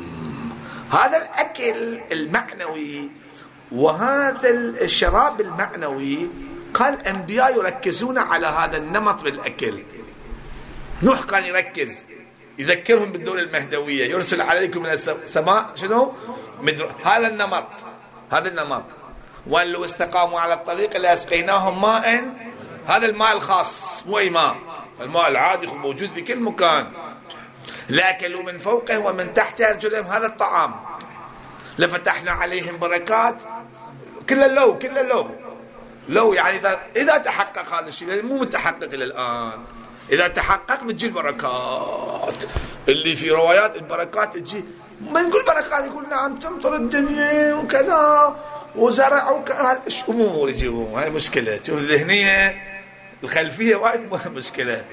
هذا الأكل المعنوي وهذا الشراب المعنوي قال الأنبياء يركزون على هذا النمط بالأكل. نوح كان يركز يذكرهم بالدولة المهدوية، يرسل عليكم من السماء شنو؟ هذا النمط، هذا النمط. وأن لو استقاموا على الطريق لأسقيناهم ماء، هذا الماء الخاص مو أي ماء، الماء العادي موجود في كل مكان. لأكلوا من فوقه ومن تحت أرجلهم، هذا الطعام. لفتحنا عليهم بركات كل اللو كل اللو لو. يعني إذا تحقق هذا الشيء مو متحقق إلى الآن، إذا تحقق بتجي البركات اللي في روايات. البركات تجي ما نقول بركات، يقول نعم تمطر الدنيا وكذا وزرع وكذا أمور يجيبون. هاي مشكلة. شوف الذهنية الخلفية وايد مشكلة.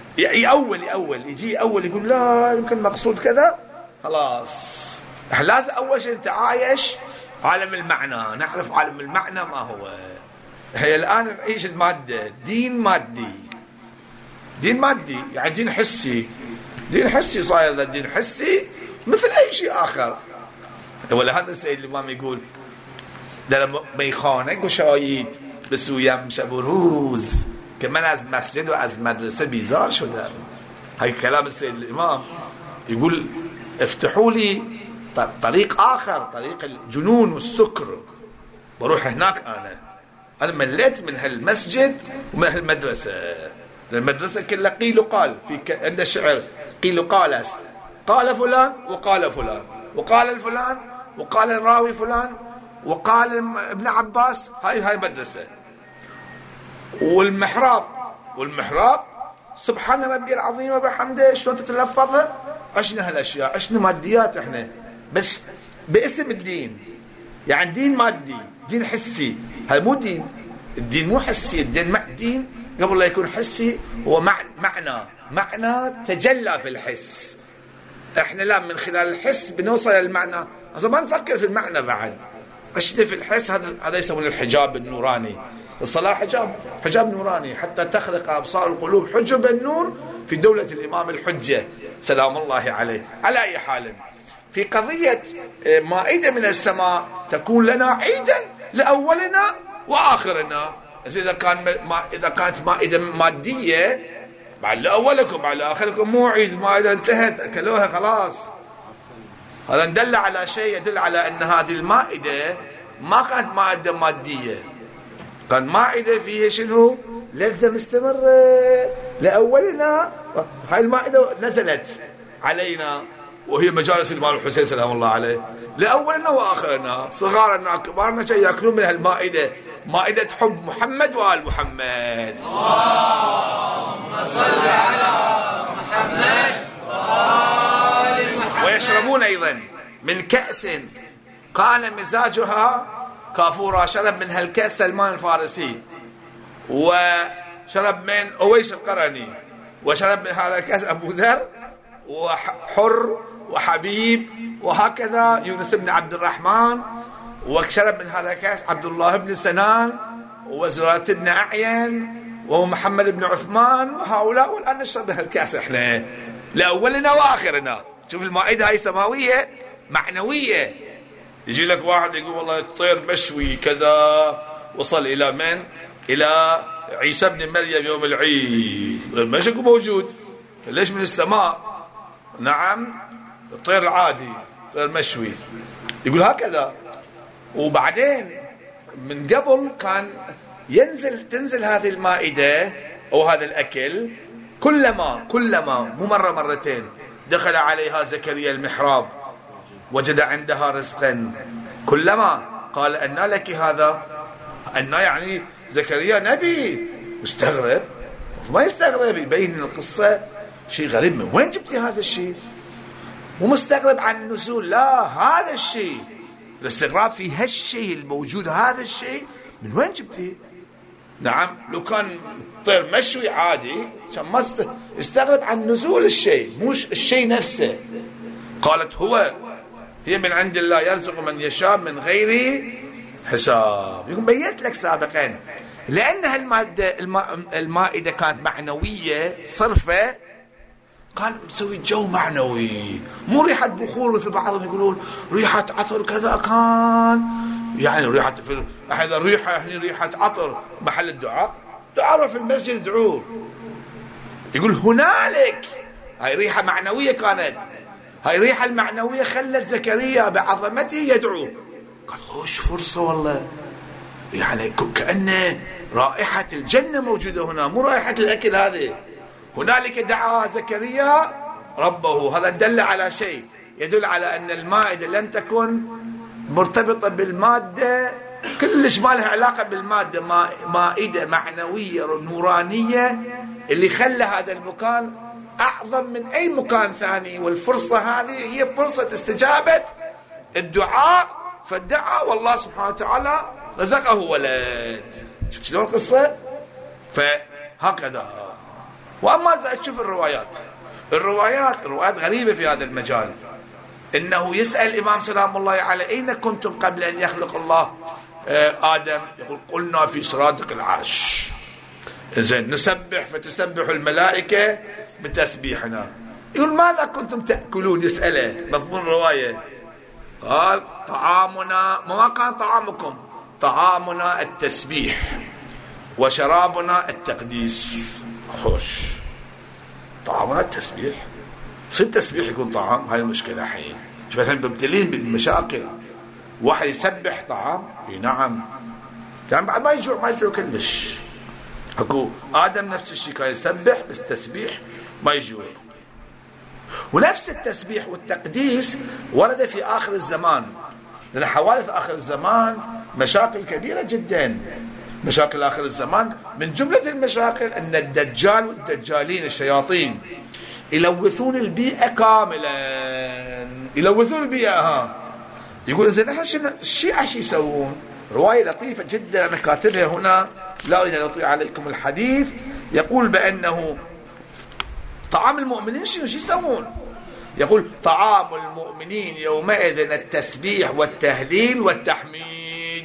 يأول يجي أول يقول لا يمكن مقصود كذا، خلاص. لازم أول شيء نتعايش عالم المعنى، نعرف عالم المعنى ما هو. هي الآن نعيش المادة، دين مادي، دين مادي يعني دين حسي، دين حسي صاير ذا دين حسي مثل أي شيء آخر. ولهذا السيد الإمام يقول در میخانه گشایید به سویم شب و روز که من از مسجد و از مدرسه بیزار شدم. هاي كلام السيد الإمام يقول افتحوا لي طريق آخر، طريق الجنون والسكر، بروح هناك. أنا مليت من هالمسجد ومن هالمدرسة. المدرسة كلها قيل وقال، في عند الشعر قيل وقال، قال فلان وقال فلان وقال الفلان وقال الراوي فلان وقال ابن عباس. هاي مدرسة. والمحراب سبحان ربي العظيم وبحمده، شلون تتلفظها؟ عشنا هالاشياء، عشنا ماديات احنا بس باسم الدين. يعني دين مادي، دين حسي. هاي مو دين، الدين مو حسي. الدين قبل لا يكون حسي هو معنى تجلى في الحس. احنا لا، من خلال الحس بنوصل للمعنى. اصلا ما نفكر في المعنى بعد، عشنا في الحس. هذا يسمونه الحجاب النوراني. الصلاة حجاب نوراني حتى تخلق أبصار القلوب حجب النور في دولة الإمام الحجة سلام الله عليه. على أي حال، في قضية مائدة من السماء تكون لنا عيدا لأولنا وآخرنا. إذا كانت مائدة مادية بعد لأولكم بعد لآخركم مو عيد. المائدة انتهت أكلوها خلاص. هذا ندل على شيء يدل على أن هذه المائدة ما كانت مائدة مادية، كان مائدة فيها شنو؟ لذة مستمرة لأولنا. هاي المائدة نزلت علينا وهي مجالس الإمام الحسين سلام الله عليه، لأولنا وآخرنا، صغارنا كبارنا شيء يأكلون من هالمائدة، مائدة حب محمد وآل محمد. اللهم صل على محمد وآل محمد. ويشربون أيضا من كأس كان مزاجها كافورا. شرب من هالكأس سلمان الفارسي، وشرب من أويس القرني، وشرب من هذا الكأس أبو ذر وحر وحبيب، وهكذا يونس بن عبد الرحمن. وشرب من هذا الكأس عبد الله بن سنان وزرارة بن أعين ومحمد بن عثمان وهؤلاء. والآن نشرب من هالكأس احنا لأولنا وآخرنا. شوف المائدة هاي سماوية معنوية. يجي لك واحد يقول والله الطير مشوي كذا، وصل إلى من؟ إلى عيسى بن مريم يوم العيد، المشي موجود، ليش من السماء؟ نعم الطير العادي، الطير مشوي، يقول هكذا. وبعدين من قبل كان تنزل هذه المائدة أو هذا الأكل كلما مو مرة مرتين دخل عليها زكريا المحراب وجد عندها رزقا، كلما قال أن لك هذا، أن يعني زكريا نبي مستغرب، ما يستغرب، يبين القصة شيء غريب، من وين جبتي هذا الشيء؟ مو مستغرب عن النزول، لا، هذا الشيء الاستغراب في هالشيء الموجود، هذا الشيء من وين جبتيه؟ نعم لو كان طير مشوي عادي عشان ما استغرب عن نزول الشيء، مش الشيء نفسه. قالت هي من عند الله يرزق من يشاء من غير حساب. يقول بينت لك سابقا لأنها المائدة كانت معنوية صرفة، قال مسوي جو معنوي، مو ريحة بخور مثل بعضهم يقولون ريحة عطر كذا، كان يعني ريحة أحد الريحة يعني ريحة عطر محل الدعاء، دعاء في المسجد يدعوه، يقول هنالك هاي ريحة معنوية كانت، هاي الريحة المعنوية خلت زكريا بعظمته يدعو. قال خوش فرصة والله، يعني كأن رائحة الجنة موجودة هنا، مو رائحة الأكل هذه. هنالك دعا زكريا ربه، هذا دل على شيء، يدل على أن المائدة لم تكن مرتبطة بالمادة، كلش ما لها علاقة بالمادة، مائدة معنوية نورانية اللي خلى هذا المكان أعظم من أي مكان ثاني. والفرصة هذه هي فرصة استجابة الدعاء، فالدعاء والله سبحانه وتعالى رزقه ولد. شفت شلون القصة؟ فهكذا. وأما تشوف الروايات غريبة في هذا المجال، إنه يسأل الإمام سلام الله عليه أين كنتم قبل أن يخلق الله آدم؟ يقول قلنا في سرادق العرش. إذن نسبح فتسبح الملائكة بتسبيحنا. يقول ماذا كنتم تأكلون؟ يسأله مضمون الرواية، قال طعامنا، ما كان طعامكم، طعامنا التسبيح وشرابنا التقديس. خوش، طعامنا التسبيح، صدق تسبيح يكون طعام؟ هاي المشكلة حين شوف مثلا مبتلين بالمشاكل، واحد يسبح طعام، نعم، يعني بعد ما يجوع كلش. اكو آدم نفس الشيء كان يسبح، بس تسبيح ما يجوع. ونفس التسبيح والتقديس ورد في آخر الزمان، لأن حوادث آخر الزمان مشاكل كبيرة جدا. مشاكل آخر الزمان من جملة المشاكل أن الدجال والدجالين الشياطين يلوثون البيئة كاملا، يلوثون البيئة. يقول إذن احنا الشيعة شو يسوون؟ رواية لطيفة جدا أنا كاتبها هنا، لا أريد أن أطيع عليكم الحديث. يقول بأنه طعام المؤمنين شو يسوون؟ يقول طعام المؤمنين يومئذ التسبيح والتهليل والتحميد.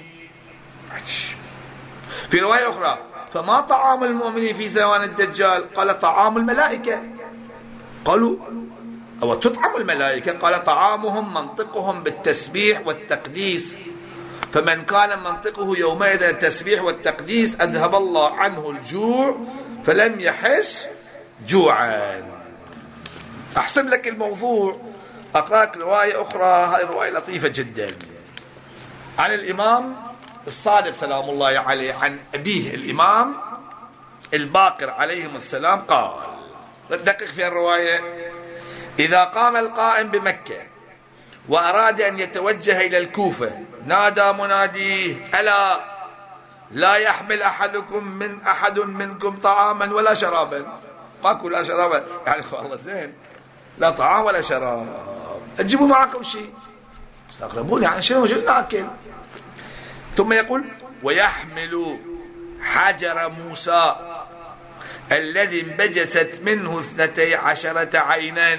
في رواية أخرى فما طعام المؤمنين في زمان الدجال؟ قال طعام الملائكة. قالوا أو تطعم الملائكة؟ قال طعامهم منطقهم بالتسبيح والتقديس، فمن كان منطقه يومئذ التسبيح والتقديس أذهب الله عنه الجوع فلم يحس جوعا. أحسب لك الموضوع، أقرأك رواية أخرى، هذه رواية لطيفة جدا عن الإمام الصادق سلام الله عليه عن أبيه الإمام الباقر عليهم السلام قال، دقق في الرواية: إذا قام القائم بمكة وأراد أن يتوجه إلى الكوفة نادى مناديه: ألا لا يحمل أحد منكم طعاما ولا شرابا. ماكو لا شرابا، يعني والله زين، لا طعام ولا شراب، تجيبوا معكم شيء. استغربون يعني شنو ناكل؟ ثم يقول: ويحمل حجر موسى الذي انبجست منه 12 عينا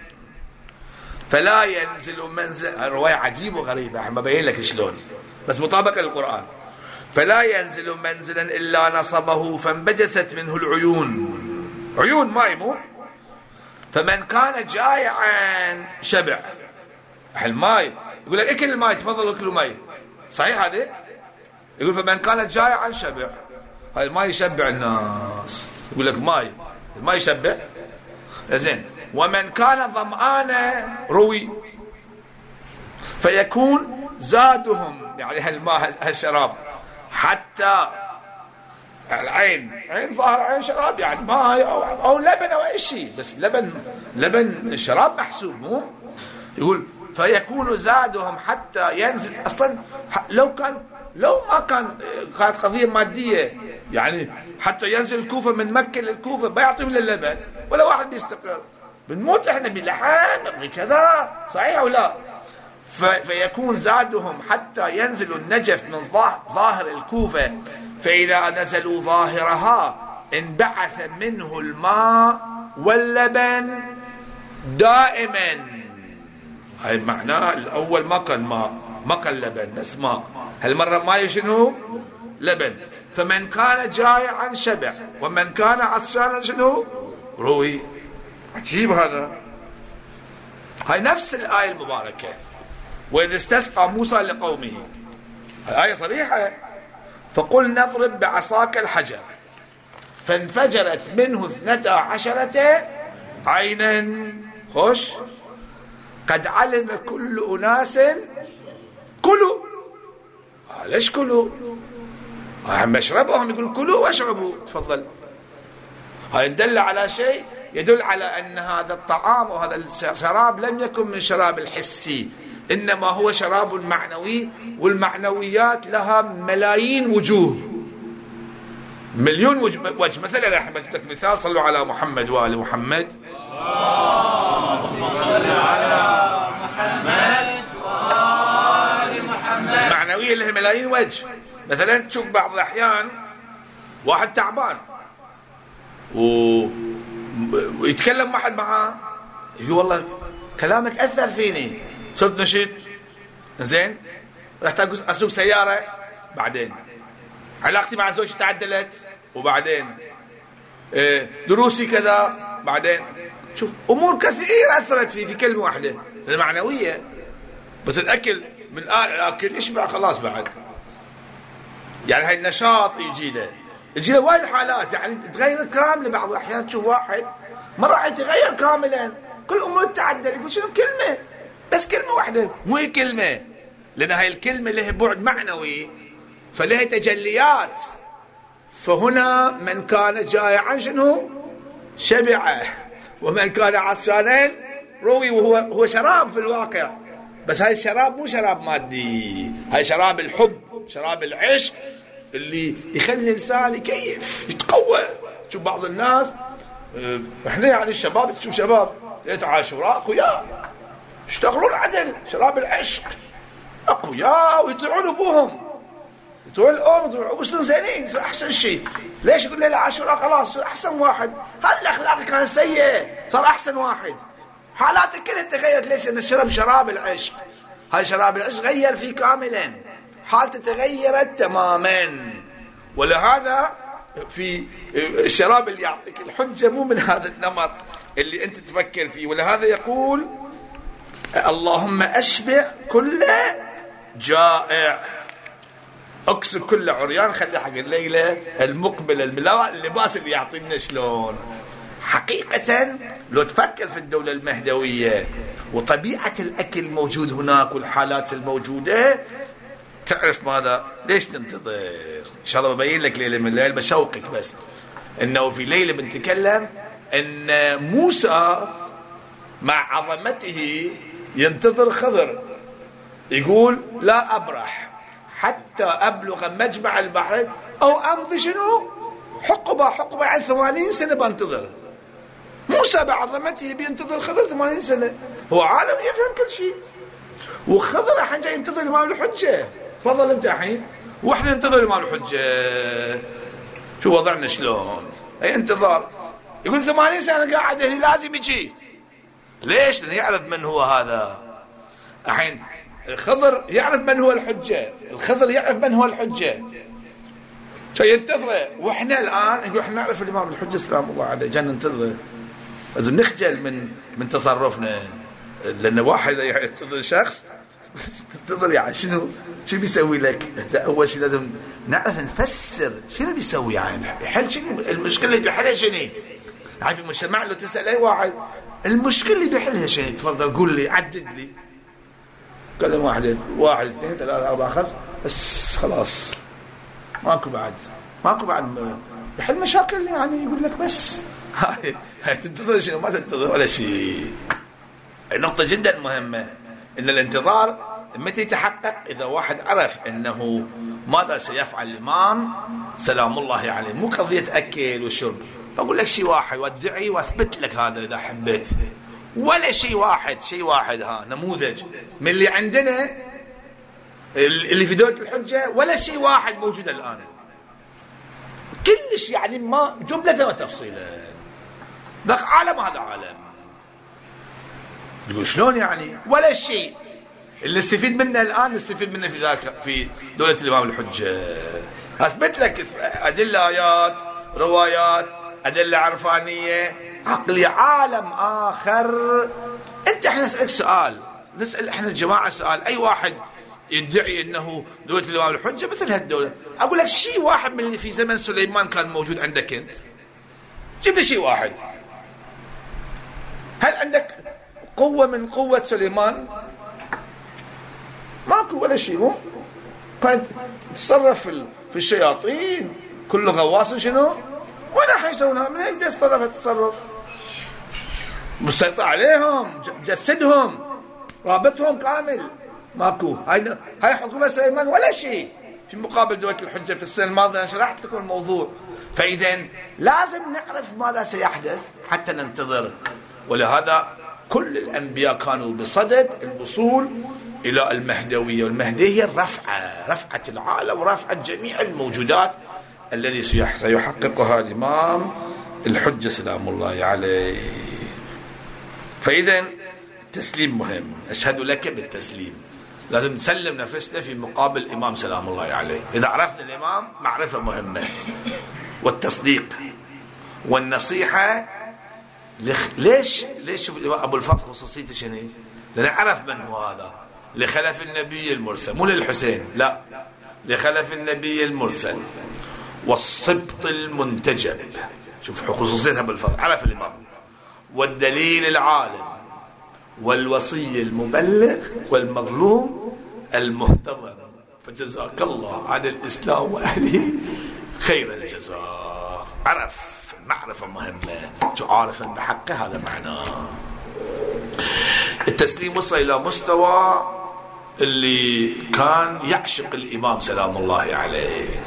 فلا ينزل منزل. الرواية عجيبة وغريبة، ما بين لك شلون، بس مطابقة للقرآن. فلا ينزل منزلا إلا نصبه فانبجست منه العيون، عيون ماء مو، فمن كان جائعا شبع. الماء يقول لك اكل الماء، تفضل اكلوا ماء، صحيح هذا؟ يقول فمن كان جائعا شبع، هاي الماء يشبع الناس، يقول لك ماء، الماء يشبع. زين. ومن كان ظمآنا روي، فيكون زادهم يعني هالماء هالشراب حتى العين، عين ظاهر عين شراب يعني ماء أو لبن أو أي شيء، بس لبن الشراب محسوب مو. يقول فيكون زادهم حتى ينزل. أصلا لو ما كانت قضية مادية يعني حتى ينزل الكوفة من مكة للكوفة ما يعطيهم اللبن ولا واحد بيستقر، بنموت احنا بلحان بكذا، صحيح أو لا؟ فيكون زادهم حتى ينزل النجف من ظاهر الكوفة، فإذا نزلوا ظاهرها انبعث منه الماء واللبن دائما. هاي معناه الأول ما كان ماء، ما كان لبن، بس ماء. هالمرة ماء شنو؟ لبن. فمن كان جائعا شبع ومن كان عطشانا شنو؟ روي. عجيب هذا. هاي نفس الآية المباركة، وإذ استسقى موسى لقومه، الآية صريحة، فقل نضرب بعصاك الحجر فانفجرت منه 12 عينا خش قد علم كل أناس كلوا. ليش كلوا؟ عم بشربهم، يقول كلوا واشربوا، تفضل. هاي يدل على شيء، يدل على أن هذا الطعام وهذا الشراب لم يكن من شراب الحسي، إنما هو شراب معنوي، والمعنويات لها ملايين وجوه، مليون وجه. مثلا احنا بدك مثال، صلوا على محمد وآل محمد. اللهم صل على محمد وآل محمد. معنوية لها ملايين وجه. مثلا تشوف بعض الأحيان واحد تعبان ويتكلم واحد معاه، يقول والله كلامك أثر فيني، صرت نشيط. زين، رحت أسوق سيارة، بعدين علاقتي مع زوجتي تعدلت، وبعدين دروسي كذا، بعدين شوف أمور كثيرة أثرت في كلمة واحدة المعنوية. بس الأكل من أكل يشبع خلاص بعد، يعني هاي النشاط يجي له وايد حالات، يعني تغير كاملة. بعض الأحيان تشوف واحد مرة يتغير كاملا، كل أمور تعدل، يقول شنو كلمة، بس كلمة واحدة، مو هي كلمة، لأن هاي الكلمة لها بعد معنوي فلها تجليات. فهنا من كان جائعا شنو؟ شبع، ومن كان عطشانا روي، وهو شراب في الواقع، بس هاي الشراب مو شراب مادي، هاي شراب الحب، شراب العشق اللي يخلي الإنسان يكيف يتقوى. شوف بعض الناس، احنا يعني الشباب، تشوف شباب ليلة عاشوراء أقوياء، يشتغلون عدل، شراب العشق، أقوياء، ويطلعون أبوهم، يطلعون الأم، يطلعون وصلوا زينين، صار أحسن شيء. ليش يقول ليلة عاشوراء خلاص صار أحسن واحد؟ هذا الأخلاق كان سيء، صار أحسن واحد. حالاتك كلها تغيرت. ليش؟ أن الشرب شراب العشق، هاي شراب العشق غير فيه كاملا، حالته تغيرت تماما. ولهذا في الشراب اللي يعطيك الحجة مو من هذا النمط اللي أنت تفكر فيه. ولهذا يقول اللهم أشبع كل جائع، أكسر كل عريان، خلي حق الليلة المقبلة اللباس اللي يعطينا شلون. حقيقة لو تفكر في الدولة المهدوية وطبيعة الأكل الموجود هناك والحالات الموجودة، تعرف ماذا؟ ليش تنتظر؟ إن شاء الله ببين لك ليلة من الليل، بشوقك بس إنه في ليلة بنتكلم إن موسى مع عظمته ينتظر خضر، يقول لا أبرح حتى أبلغ مجمع البحرين أو أمضي شنو؟ حقبة يعني 80 سنة بنتظر. موسى بعظمته بينتظر خضر 80 سنة، هو عالم يفهم كل شيء، وخضر الحين جاي ينتظر الإمام الحجة. تفضل أنت الحين، وإحنا ننتظر الإمام الحجة. شو وضعنا شلون؟ أي انتظار. يقول 80 سنة قاعد هنا، لازم يجي. ليش؟ لأنه يعرف من هو هذا. الحين الخضر يعرف من هو الحجة، الخضر يعرف من هو الحجة، شو ينتظره. وإحنا الآن نقول إحنا نعرف الإمام الحجة سلام الله عليه، جاي ننتظره. لازم نخجل من تصرفنا، لأن واحد يعتذر شخص تنتظر يعني شو بيسوي لك. أول شيء لازم نعرف نفسر شنو بيسوي، يعني يحل شنو المشكلة اللي بيحلها شنو. يعني في المجتمع لو تسأل أي واحد المشكلة اللي بيحلها شنو، تفضل قول لي عدد لي. كلم واحد اثنين ثلاثة أربعة خمسة بس خلاص، ماكو بعد يحل مشاكل. يعني يقول لك بس هاي تنتظر شنو؟ ما تنتظر ولا شيء. نقطة جدا مهمة ان الانتظار متى يتحقق؟ اذا واحد عرف انه ماذا سيفعل الامام سلام الله عليه، مو قضية اكل وشرب. بقول لك شيء واحد وادعي واثبت لك هذا اذا حبيت، ولا شيء واحد ها نموذج من اللي عندنا اللي في دولة الحجة، ولا شيء واحد موجود الان، كلش يعني ما جملة وتفصيلا. ذاك عالم هذا عالم. تقول شلون يعني؟ ولا شيء. اللي نستفيد منه الآن نستفيد منه في ذاك في دولة الإمام الحجة. أثبت لك أدلة، آيات، روايات، أدلة عرفانية، عقلية، عالم آخر. أنت احنا نسألك سؤال، نسأل احنا الجماعة سؤال، أي واحد يدعي أنه دولة الإمام الحجة مثل هالدولة، أقول لك شيء واحد من اللي في زمن سليمان كان موجود عندك أنت، جيب لي شيء واحد. هل عندك قوة من قوة سليمان؟ ماكو ولا شيء. كانت تتصرف في الشياطين، كل غواص شنو؟ ولا حيسوونها من هيك تتصرف مسيطر عليهم، جسدهم، رابطهم كامل. ماكو. هاي حكومة سليمان ولا شيء في مقابل دولة الحجة. في السنة الماضية أنا شرحت لكم الموضوع. فإذا لازم نعرف ماذا سيحدث حتى ننتظر. ولهذا كل الأنبياء كانوا بصدد الوصول إلى المهدوية، والمهدي هي رفعة العالم ورفعة جميع الموجودات الذي سيحققها الإمام الحجة سلام الله عليه. فإذا التسليم مهم. أشهد لك بالتسليم، لازم نسلم نفسنا في مقابل الإمام سلام الله عليه. إذا عرفنا الإمام معرفة مهمة، والتصديق والنصيحة. ليش شوف أبو الفضل خصوصيته شنو؟ لأن عرف من هو هذا، لخلف النبي المرسل، مو للحسين، لا، لخلف النبي المرسل والسبط المنتجب. شوف خصوصيتها أبو الفضل، عرف الإمام، والدليل العالم والوصي المبلغ والمظلوم المهتضم. فجزاك الله عن الإسلام وأهله خير الجزاء. عرف معرفة مهمة، عارفا بحقه، هذا معناه. التسليم وصل إلى مستوى اللي كان يعشق الإمام سلام الله عليه،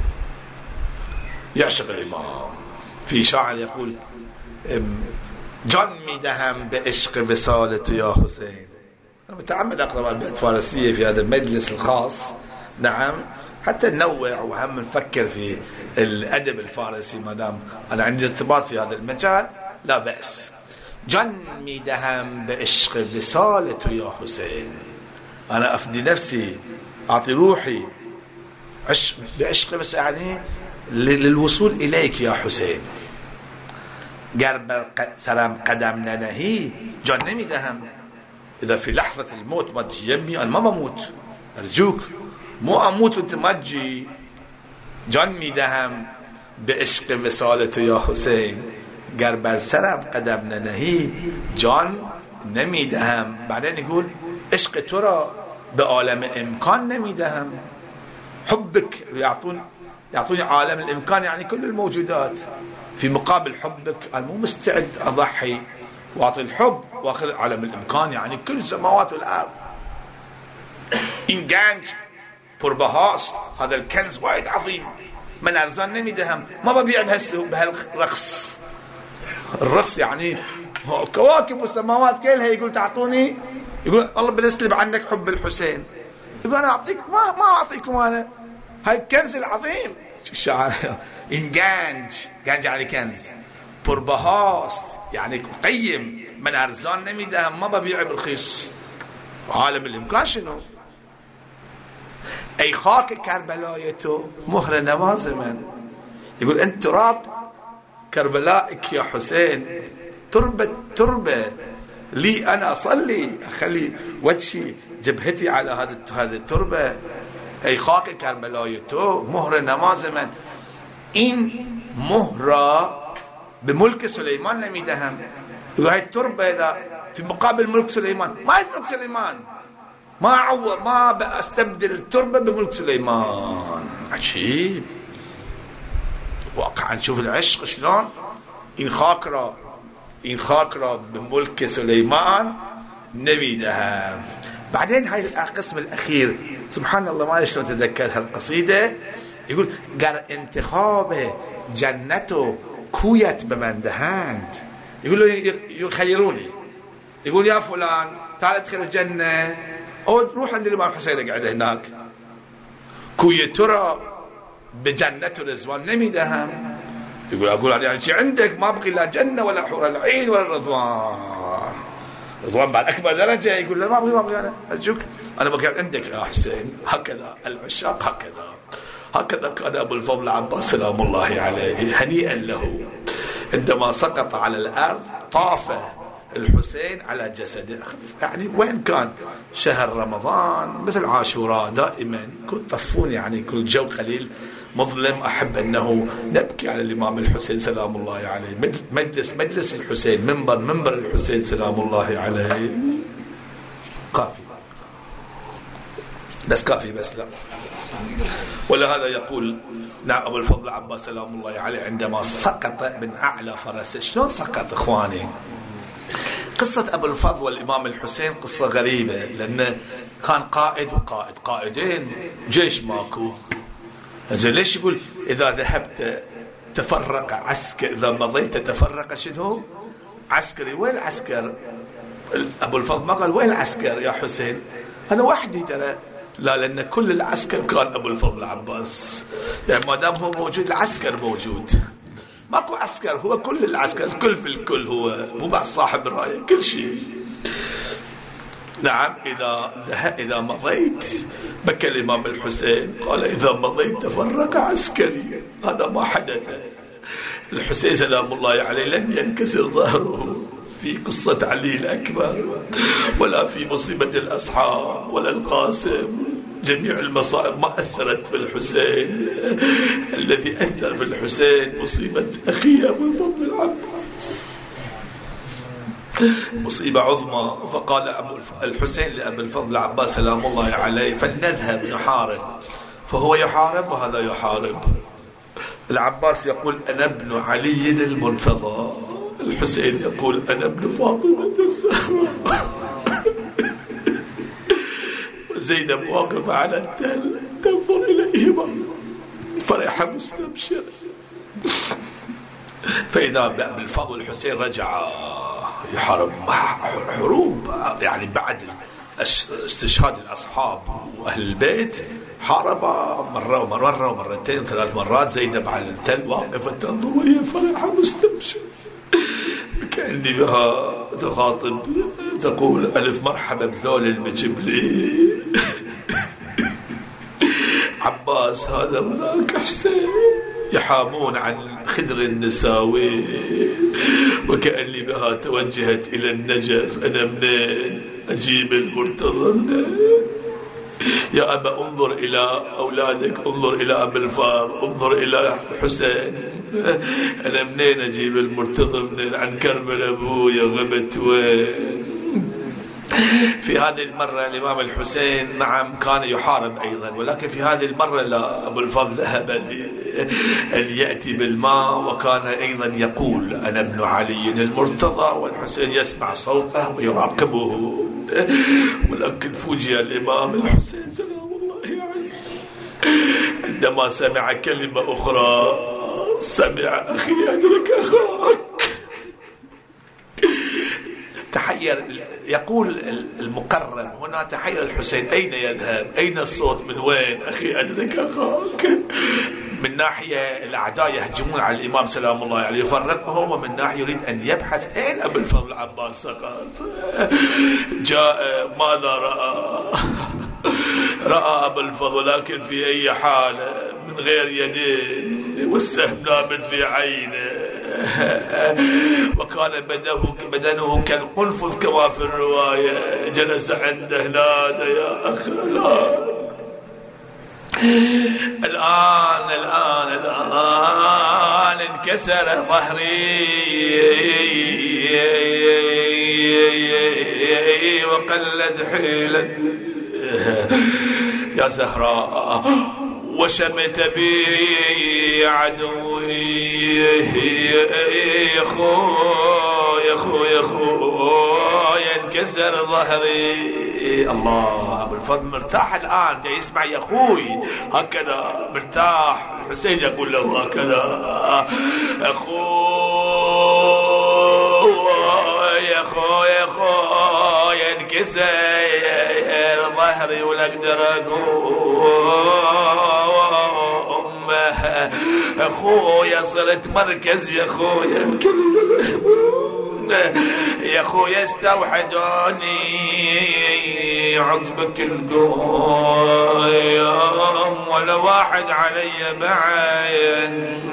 يعشق الإمام. في شاعر يقول جان میدهم به عشق وصال تو یا حسین. أنا متعمد أقرأ أبيات فارسية في هذا المجلس الخاص، نعم، حتى ننوع وهم نفكر في الأدب الفارسي. ما دام أنا عندي ارتباط في هذا المجال لا بأس. جان میدهم به عشق وصال تو یا حسین، أنا أفدي نفسي، أعطي روحي بعشق، بس يعني للوصول إليك يا حسين. گر بر سرم قدم ننهی جان نمیدهم. إذا في لحظة الموت ما تجي يمي أنا ما بموت، أرجوك مو أموت وأنت ما تجي. جان میدهم بعشق وصالت يا حسين، گر بر سرم قدم ننهی جان نمیدهم. بعدين يقول عشق تو را به عالم امکان نمیدهم. حبك يعطوني عالم الامكان، يعني كل الموجودات. في مقابل حبك انا مو مستعد اضحي واعطي الحب واخذ عالم الامكان، يعني كل السماوات والارض. این گنج پربهاست، هذا الكنز وايد عظيم، من ارزان نمیدهم، ما ببيع بهالرخص. الرخص يعني كواكب والسماوات كلها يقول تعطوني، يقول الله بنسلب عنك حب الحسين، يقول انا اعطيك ما اعطيكم انا هاي الكنز العظيم. الشعر این گنج يعني كنز، پربهاست يعني قيم، من ارزان نمیدهم، ما ببيع برخيص. عالم الامكان شنو؟ ای خاک کربلای تو مهر نماز من. يقول انت تراب كربلائك يا حسين، تربة لي أنا أصلي، أخلي وجهي جبهتي على هذه التربة. أي خاك كربلاء تو مهر نماز من. این مهر بملك سليمان نمیدهم. هاي التربة إذا في مقابل ملك سليمان، ما هي ملك سليمان، ما بأستبدل التربة بملك سليمان. عجيب واقعا. نشوف العشق شلون. این خاك را بملك سليمان نبيدها. بعدين هاي القسم الأخير سبحان الله ما شلون تذكر هالقصيدة. يقول قر انتخاب جنته كويت بمن دهند. يقولوا يخيروني، يقول يا فلان تعال ادخل الجنة أو روح عند الإمام حسين قاعد هناك. كويت ترى بجنة الرضوان نميدهم. يقول أقول يعني شي عندك ما بقي لا جنة ولا حور العين ولا الرضوان. رضوان بعد أكبر درجة. يقول لا ما بقي أنا أرجوك أنا بقي عندك يا حسين. هكذا العشاق، هكذا كان أبو الفضل العباس سلام الله عليه. هنيئا له عندما سقط على الأرض طاف الحسين على جسده. يعني وين كان شهر رمضان مثل عاشوراء دائما كنت طفون، يعني كل جو قليل مظلم أحب أنه نبكي على الإمام الحسين سلام الله عليه. مجلس الحسين، منبر الحسين سلام الله عليه. كافي بس لا. ولهذا يقول نعم أبو الفضل العباس سلام الله عليه عندما سقط من أعلى فرسه. شلون سقط إخواني؟ قصة أبو الفضل والإمام الحسين قصة غريبة، لأنه كان قائد وقائد، قائدين، جيش ماكو. زين ليش يقول إذا ذهبت تفرق عسكر، إذا مضيت تفرق شنو عسكري؟ وين العسكر؟ أبو الفضل ما قال وين العسكر يا حسين أنا وحدي ترى. لا، لأن كل العسكر كان أبو الفضل العباس. يعني ما دام هو موجود العسكر موجود، ماكو عسكر، هو كل العسكر، الكل في الكل، هو مو بعد صاحب راية كل شيء. نعم إذا مضيت بكى الإمام الحسين قال إذا مضيت تفرق عسكري. هذا ما حدث. الحسين سلام الله عليه لم ينكسر ظهره في قصة علي الأكبر ولا في مصيبة الأصحاب ولا القاسم. جميع المصائب ما أثرت في الحسين. الذي أثر في الحسين مصيبة أخيه أبو الفضل العباس، مصيبة عظمى. فقال الحسين لأبو الفضل العباس سلام الله عليه فلنذهب نحارب. فهو يحارب وهذا يحارب. العباس يقول أنا ابن علي المرتضى، الحسين يقول أنا ابن فاطمة الزهراء. وزينب واقفة على التل تنظر إليهما فرحة مستبشرة. فإذا بالفضل الحسين رجع يحارب حروب، يعني بعد استشهاد الأصحاب وأهل البيت حارب مرة ومرتين 3 مرات. زينب على التل واقفة تنظر وهي فرحة مستبشرة كأني بها تخاطب تقول ألف مرحبا بذول المجبلين. عباس هذا وذاك حسين يحامون عن خدر النساوي وكأني بها توجهت إلى النجف. أنا منين أجيب المرتضى منين؟ يا أبا انظر إلى أولادك، انظر إلى أبي الفاضل، انظر إلى حسين. أنا منين أجيب المرتضى منين؟ عن كربلاء أبويا غبت وين؟ في هذه المرة الإمام الحسين نعم كان يحارب أيضا، ولكن في هذه المرة لا، أبو الفضل ذهب أن يأتي بالماء وكان أيضا يقول أنا ابن علي المرتضى، والحسين يسمع صوته ويراقبه. ولكن فوجئ الإمام الحسين سلام الله عليه عندما سمع كلمة أخرى، سمع أخي أدرك أخاك. تحير، يقول المقرن هنا تحير الحسين أين يذهب؟ أين الصوت؟ من وين؟ أخي أدرك أخاك. من ناحية الأعداء يهجمون على الإمام سلام الله عليه يفرقهم، ومن ناحية يريد أن يبحث أين أبو الفضل العباس سقط. جاء ماذا رأى أبو الفضل، لكن في أي حالة من غير يدين والسهم نابت في عينه. وكان بدنه كالقنفذ كما في الرواية. جلس عنده نادى يا أخي الآن انكسر ظهري وقلت حيلتي يا زهراء وشمت بي عدوي. يا خويا انكسر ظهري. الله، ابو الفضل مرتاح الان، جاي يسمع يا اخوي هكذا مرتاح. الحسين يقول له هكذا يا خويا انكسر ظهري ولا اقدر اقوم. اخويا صرت مركز يا خويا، يا خويا استوحدوني عقبك القوم، ولا واحد علي بعين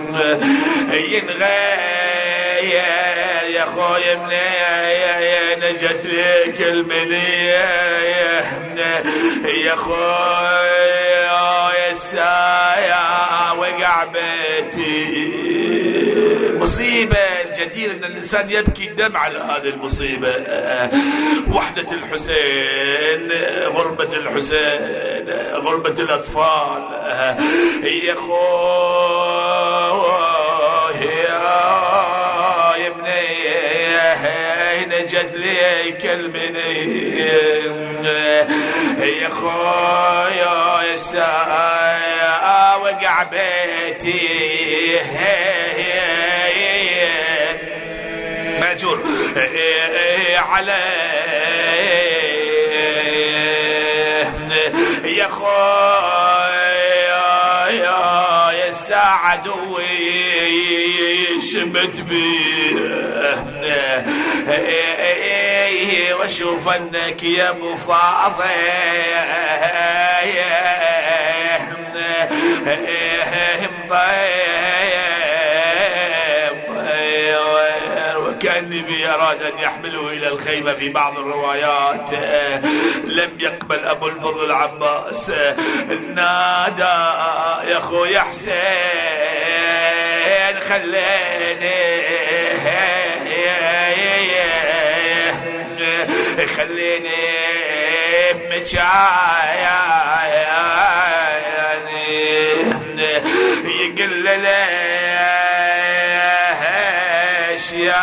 ينغير. يا خويا منين نجت لك المنية يا خويا السايا وقع بيتي. مصيبة الجدير ان الانسان يبكي الدم على هذه المصيبة. وحدة الحسين، غربة الحسين، غربة الاطفال. يا خويا ابني نجت ليك المنية يا خويا الساعة وقع بيتي مأجور عليه. يا خويا الساعة عدوي شمت بيه واشوف انك يا ابو فاضل وكأن بي أراد أن يحمله إلى الخيمة. في بعض الروايات لم يقبل أبو الفضل العباس، نادى يا أخوي حسين خليني بمشايا يقل ليش يا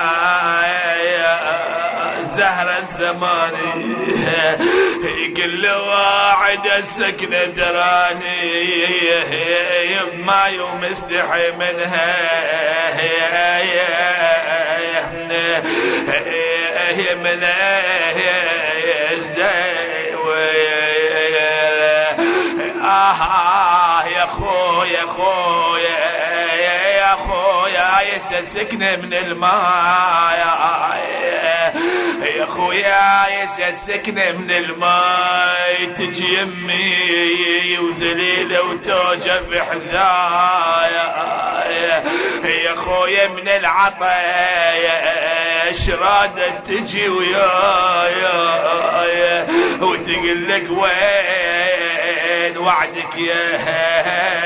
زهرة الزماني يقل له واعد السكنة تراني ما يوم استحي منها من يا خويا يسد سكنة من الماء يا خويا يسد سكنة من الماء تجي يمي وذليلة وتوجف حذايا يا خويا من العطايا شرادة تجي ويايا وتقول لك وين وعدك يا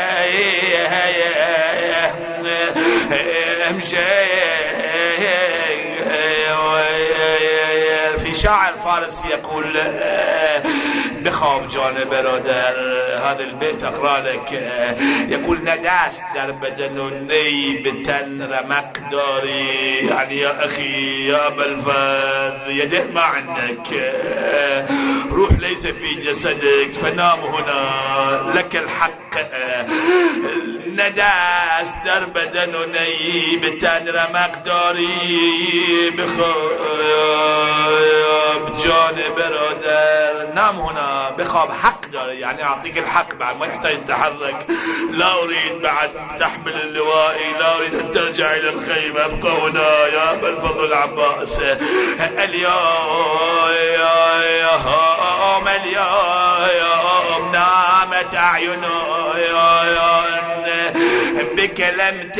في شاعر فارسي يقول بخواب جان برادر. هذا البيت اقرا لك. يقول نداست در بدن النی بتن رمق داری، يعني يا اخي يا ابا الفضل يده ما عندك، روح ليس في جسدك فنام هنا لك الحق. نداست در بدن النی بتن رمق داری، بخواب جان برادر نام هنا، بخواب حق داري، يعني اعطيك الحق بعد ما يحتاج تتحرك. لا اريد بعد تحمل اللواء، لا اريد ان ترجع الى الخيمه، ابقى هنا يا ابا الفضل العباس. اليوم نام غابت أعين بك لم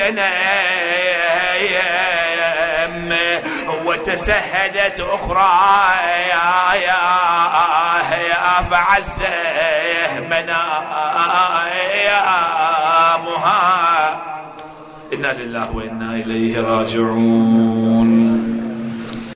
تنام وتسهدت أخرى يا فعز منامها. إنا لله وإنا إليه راجعون.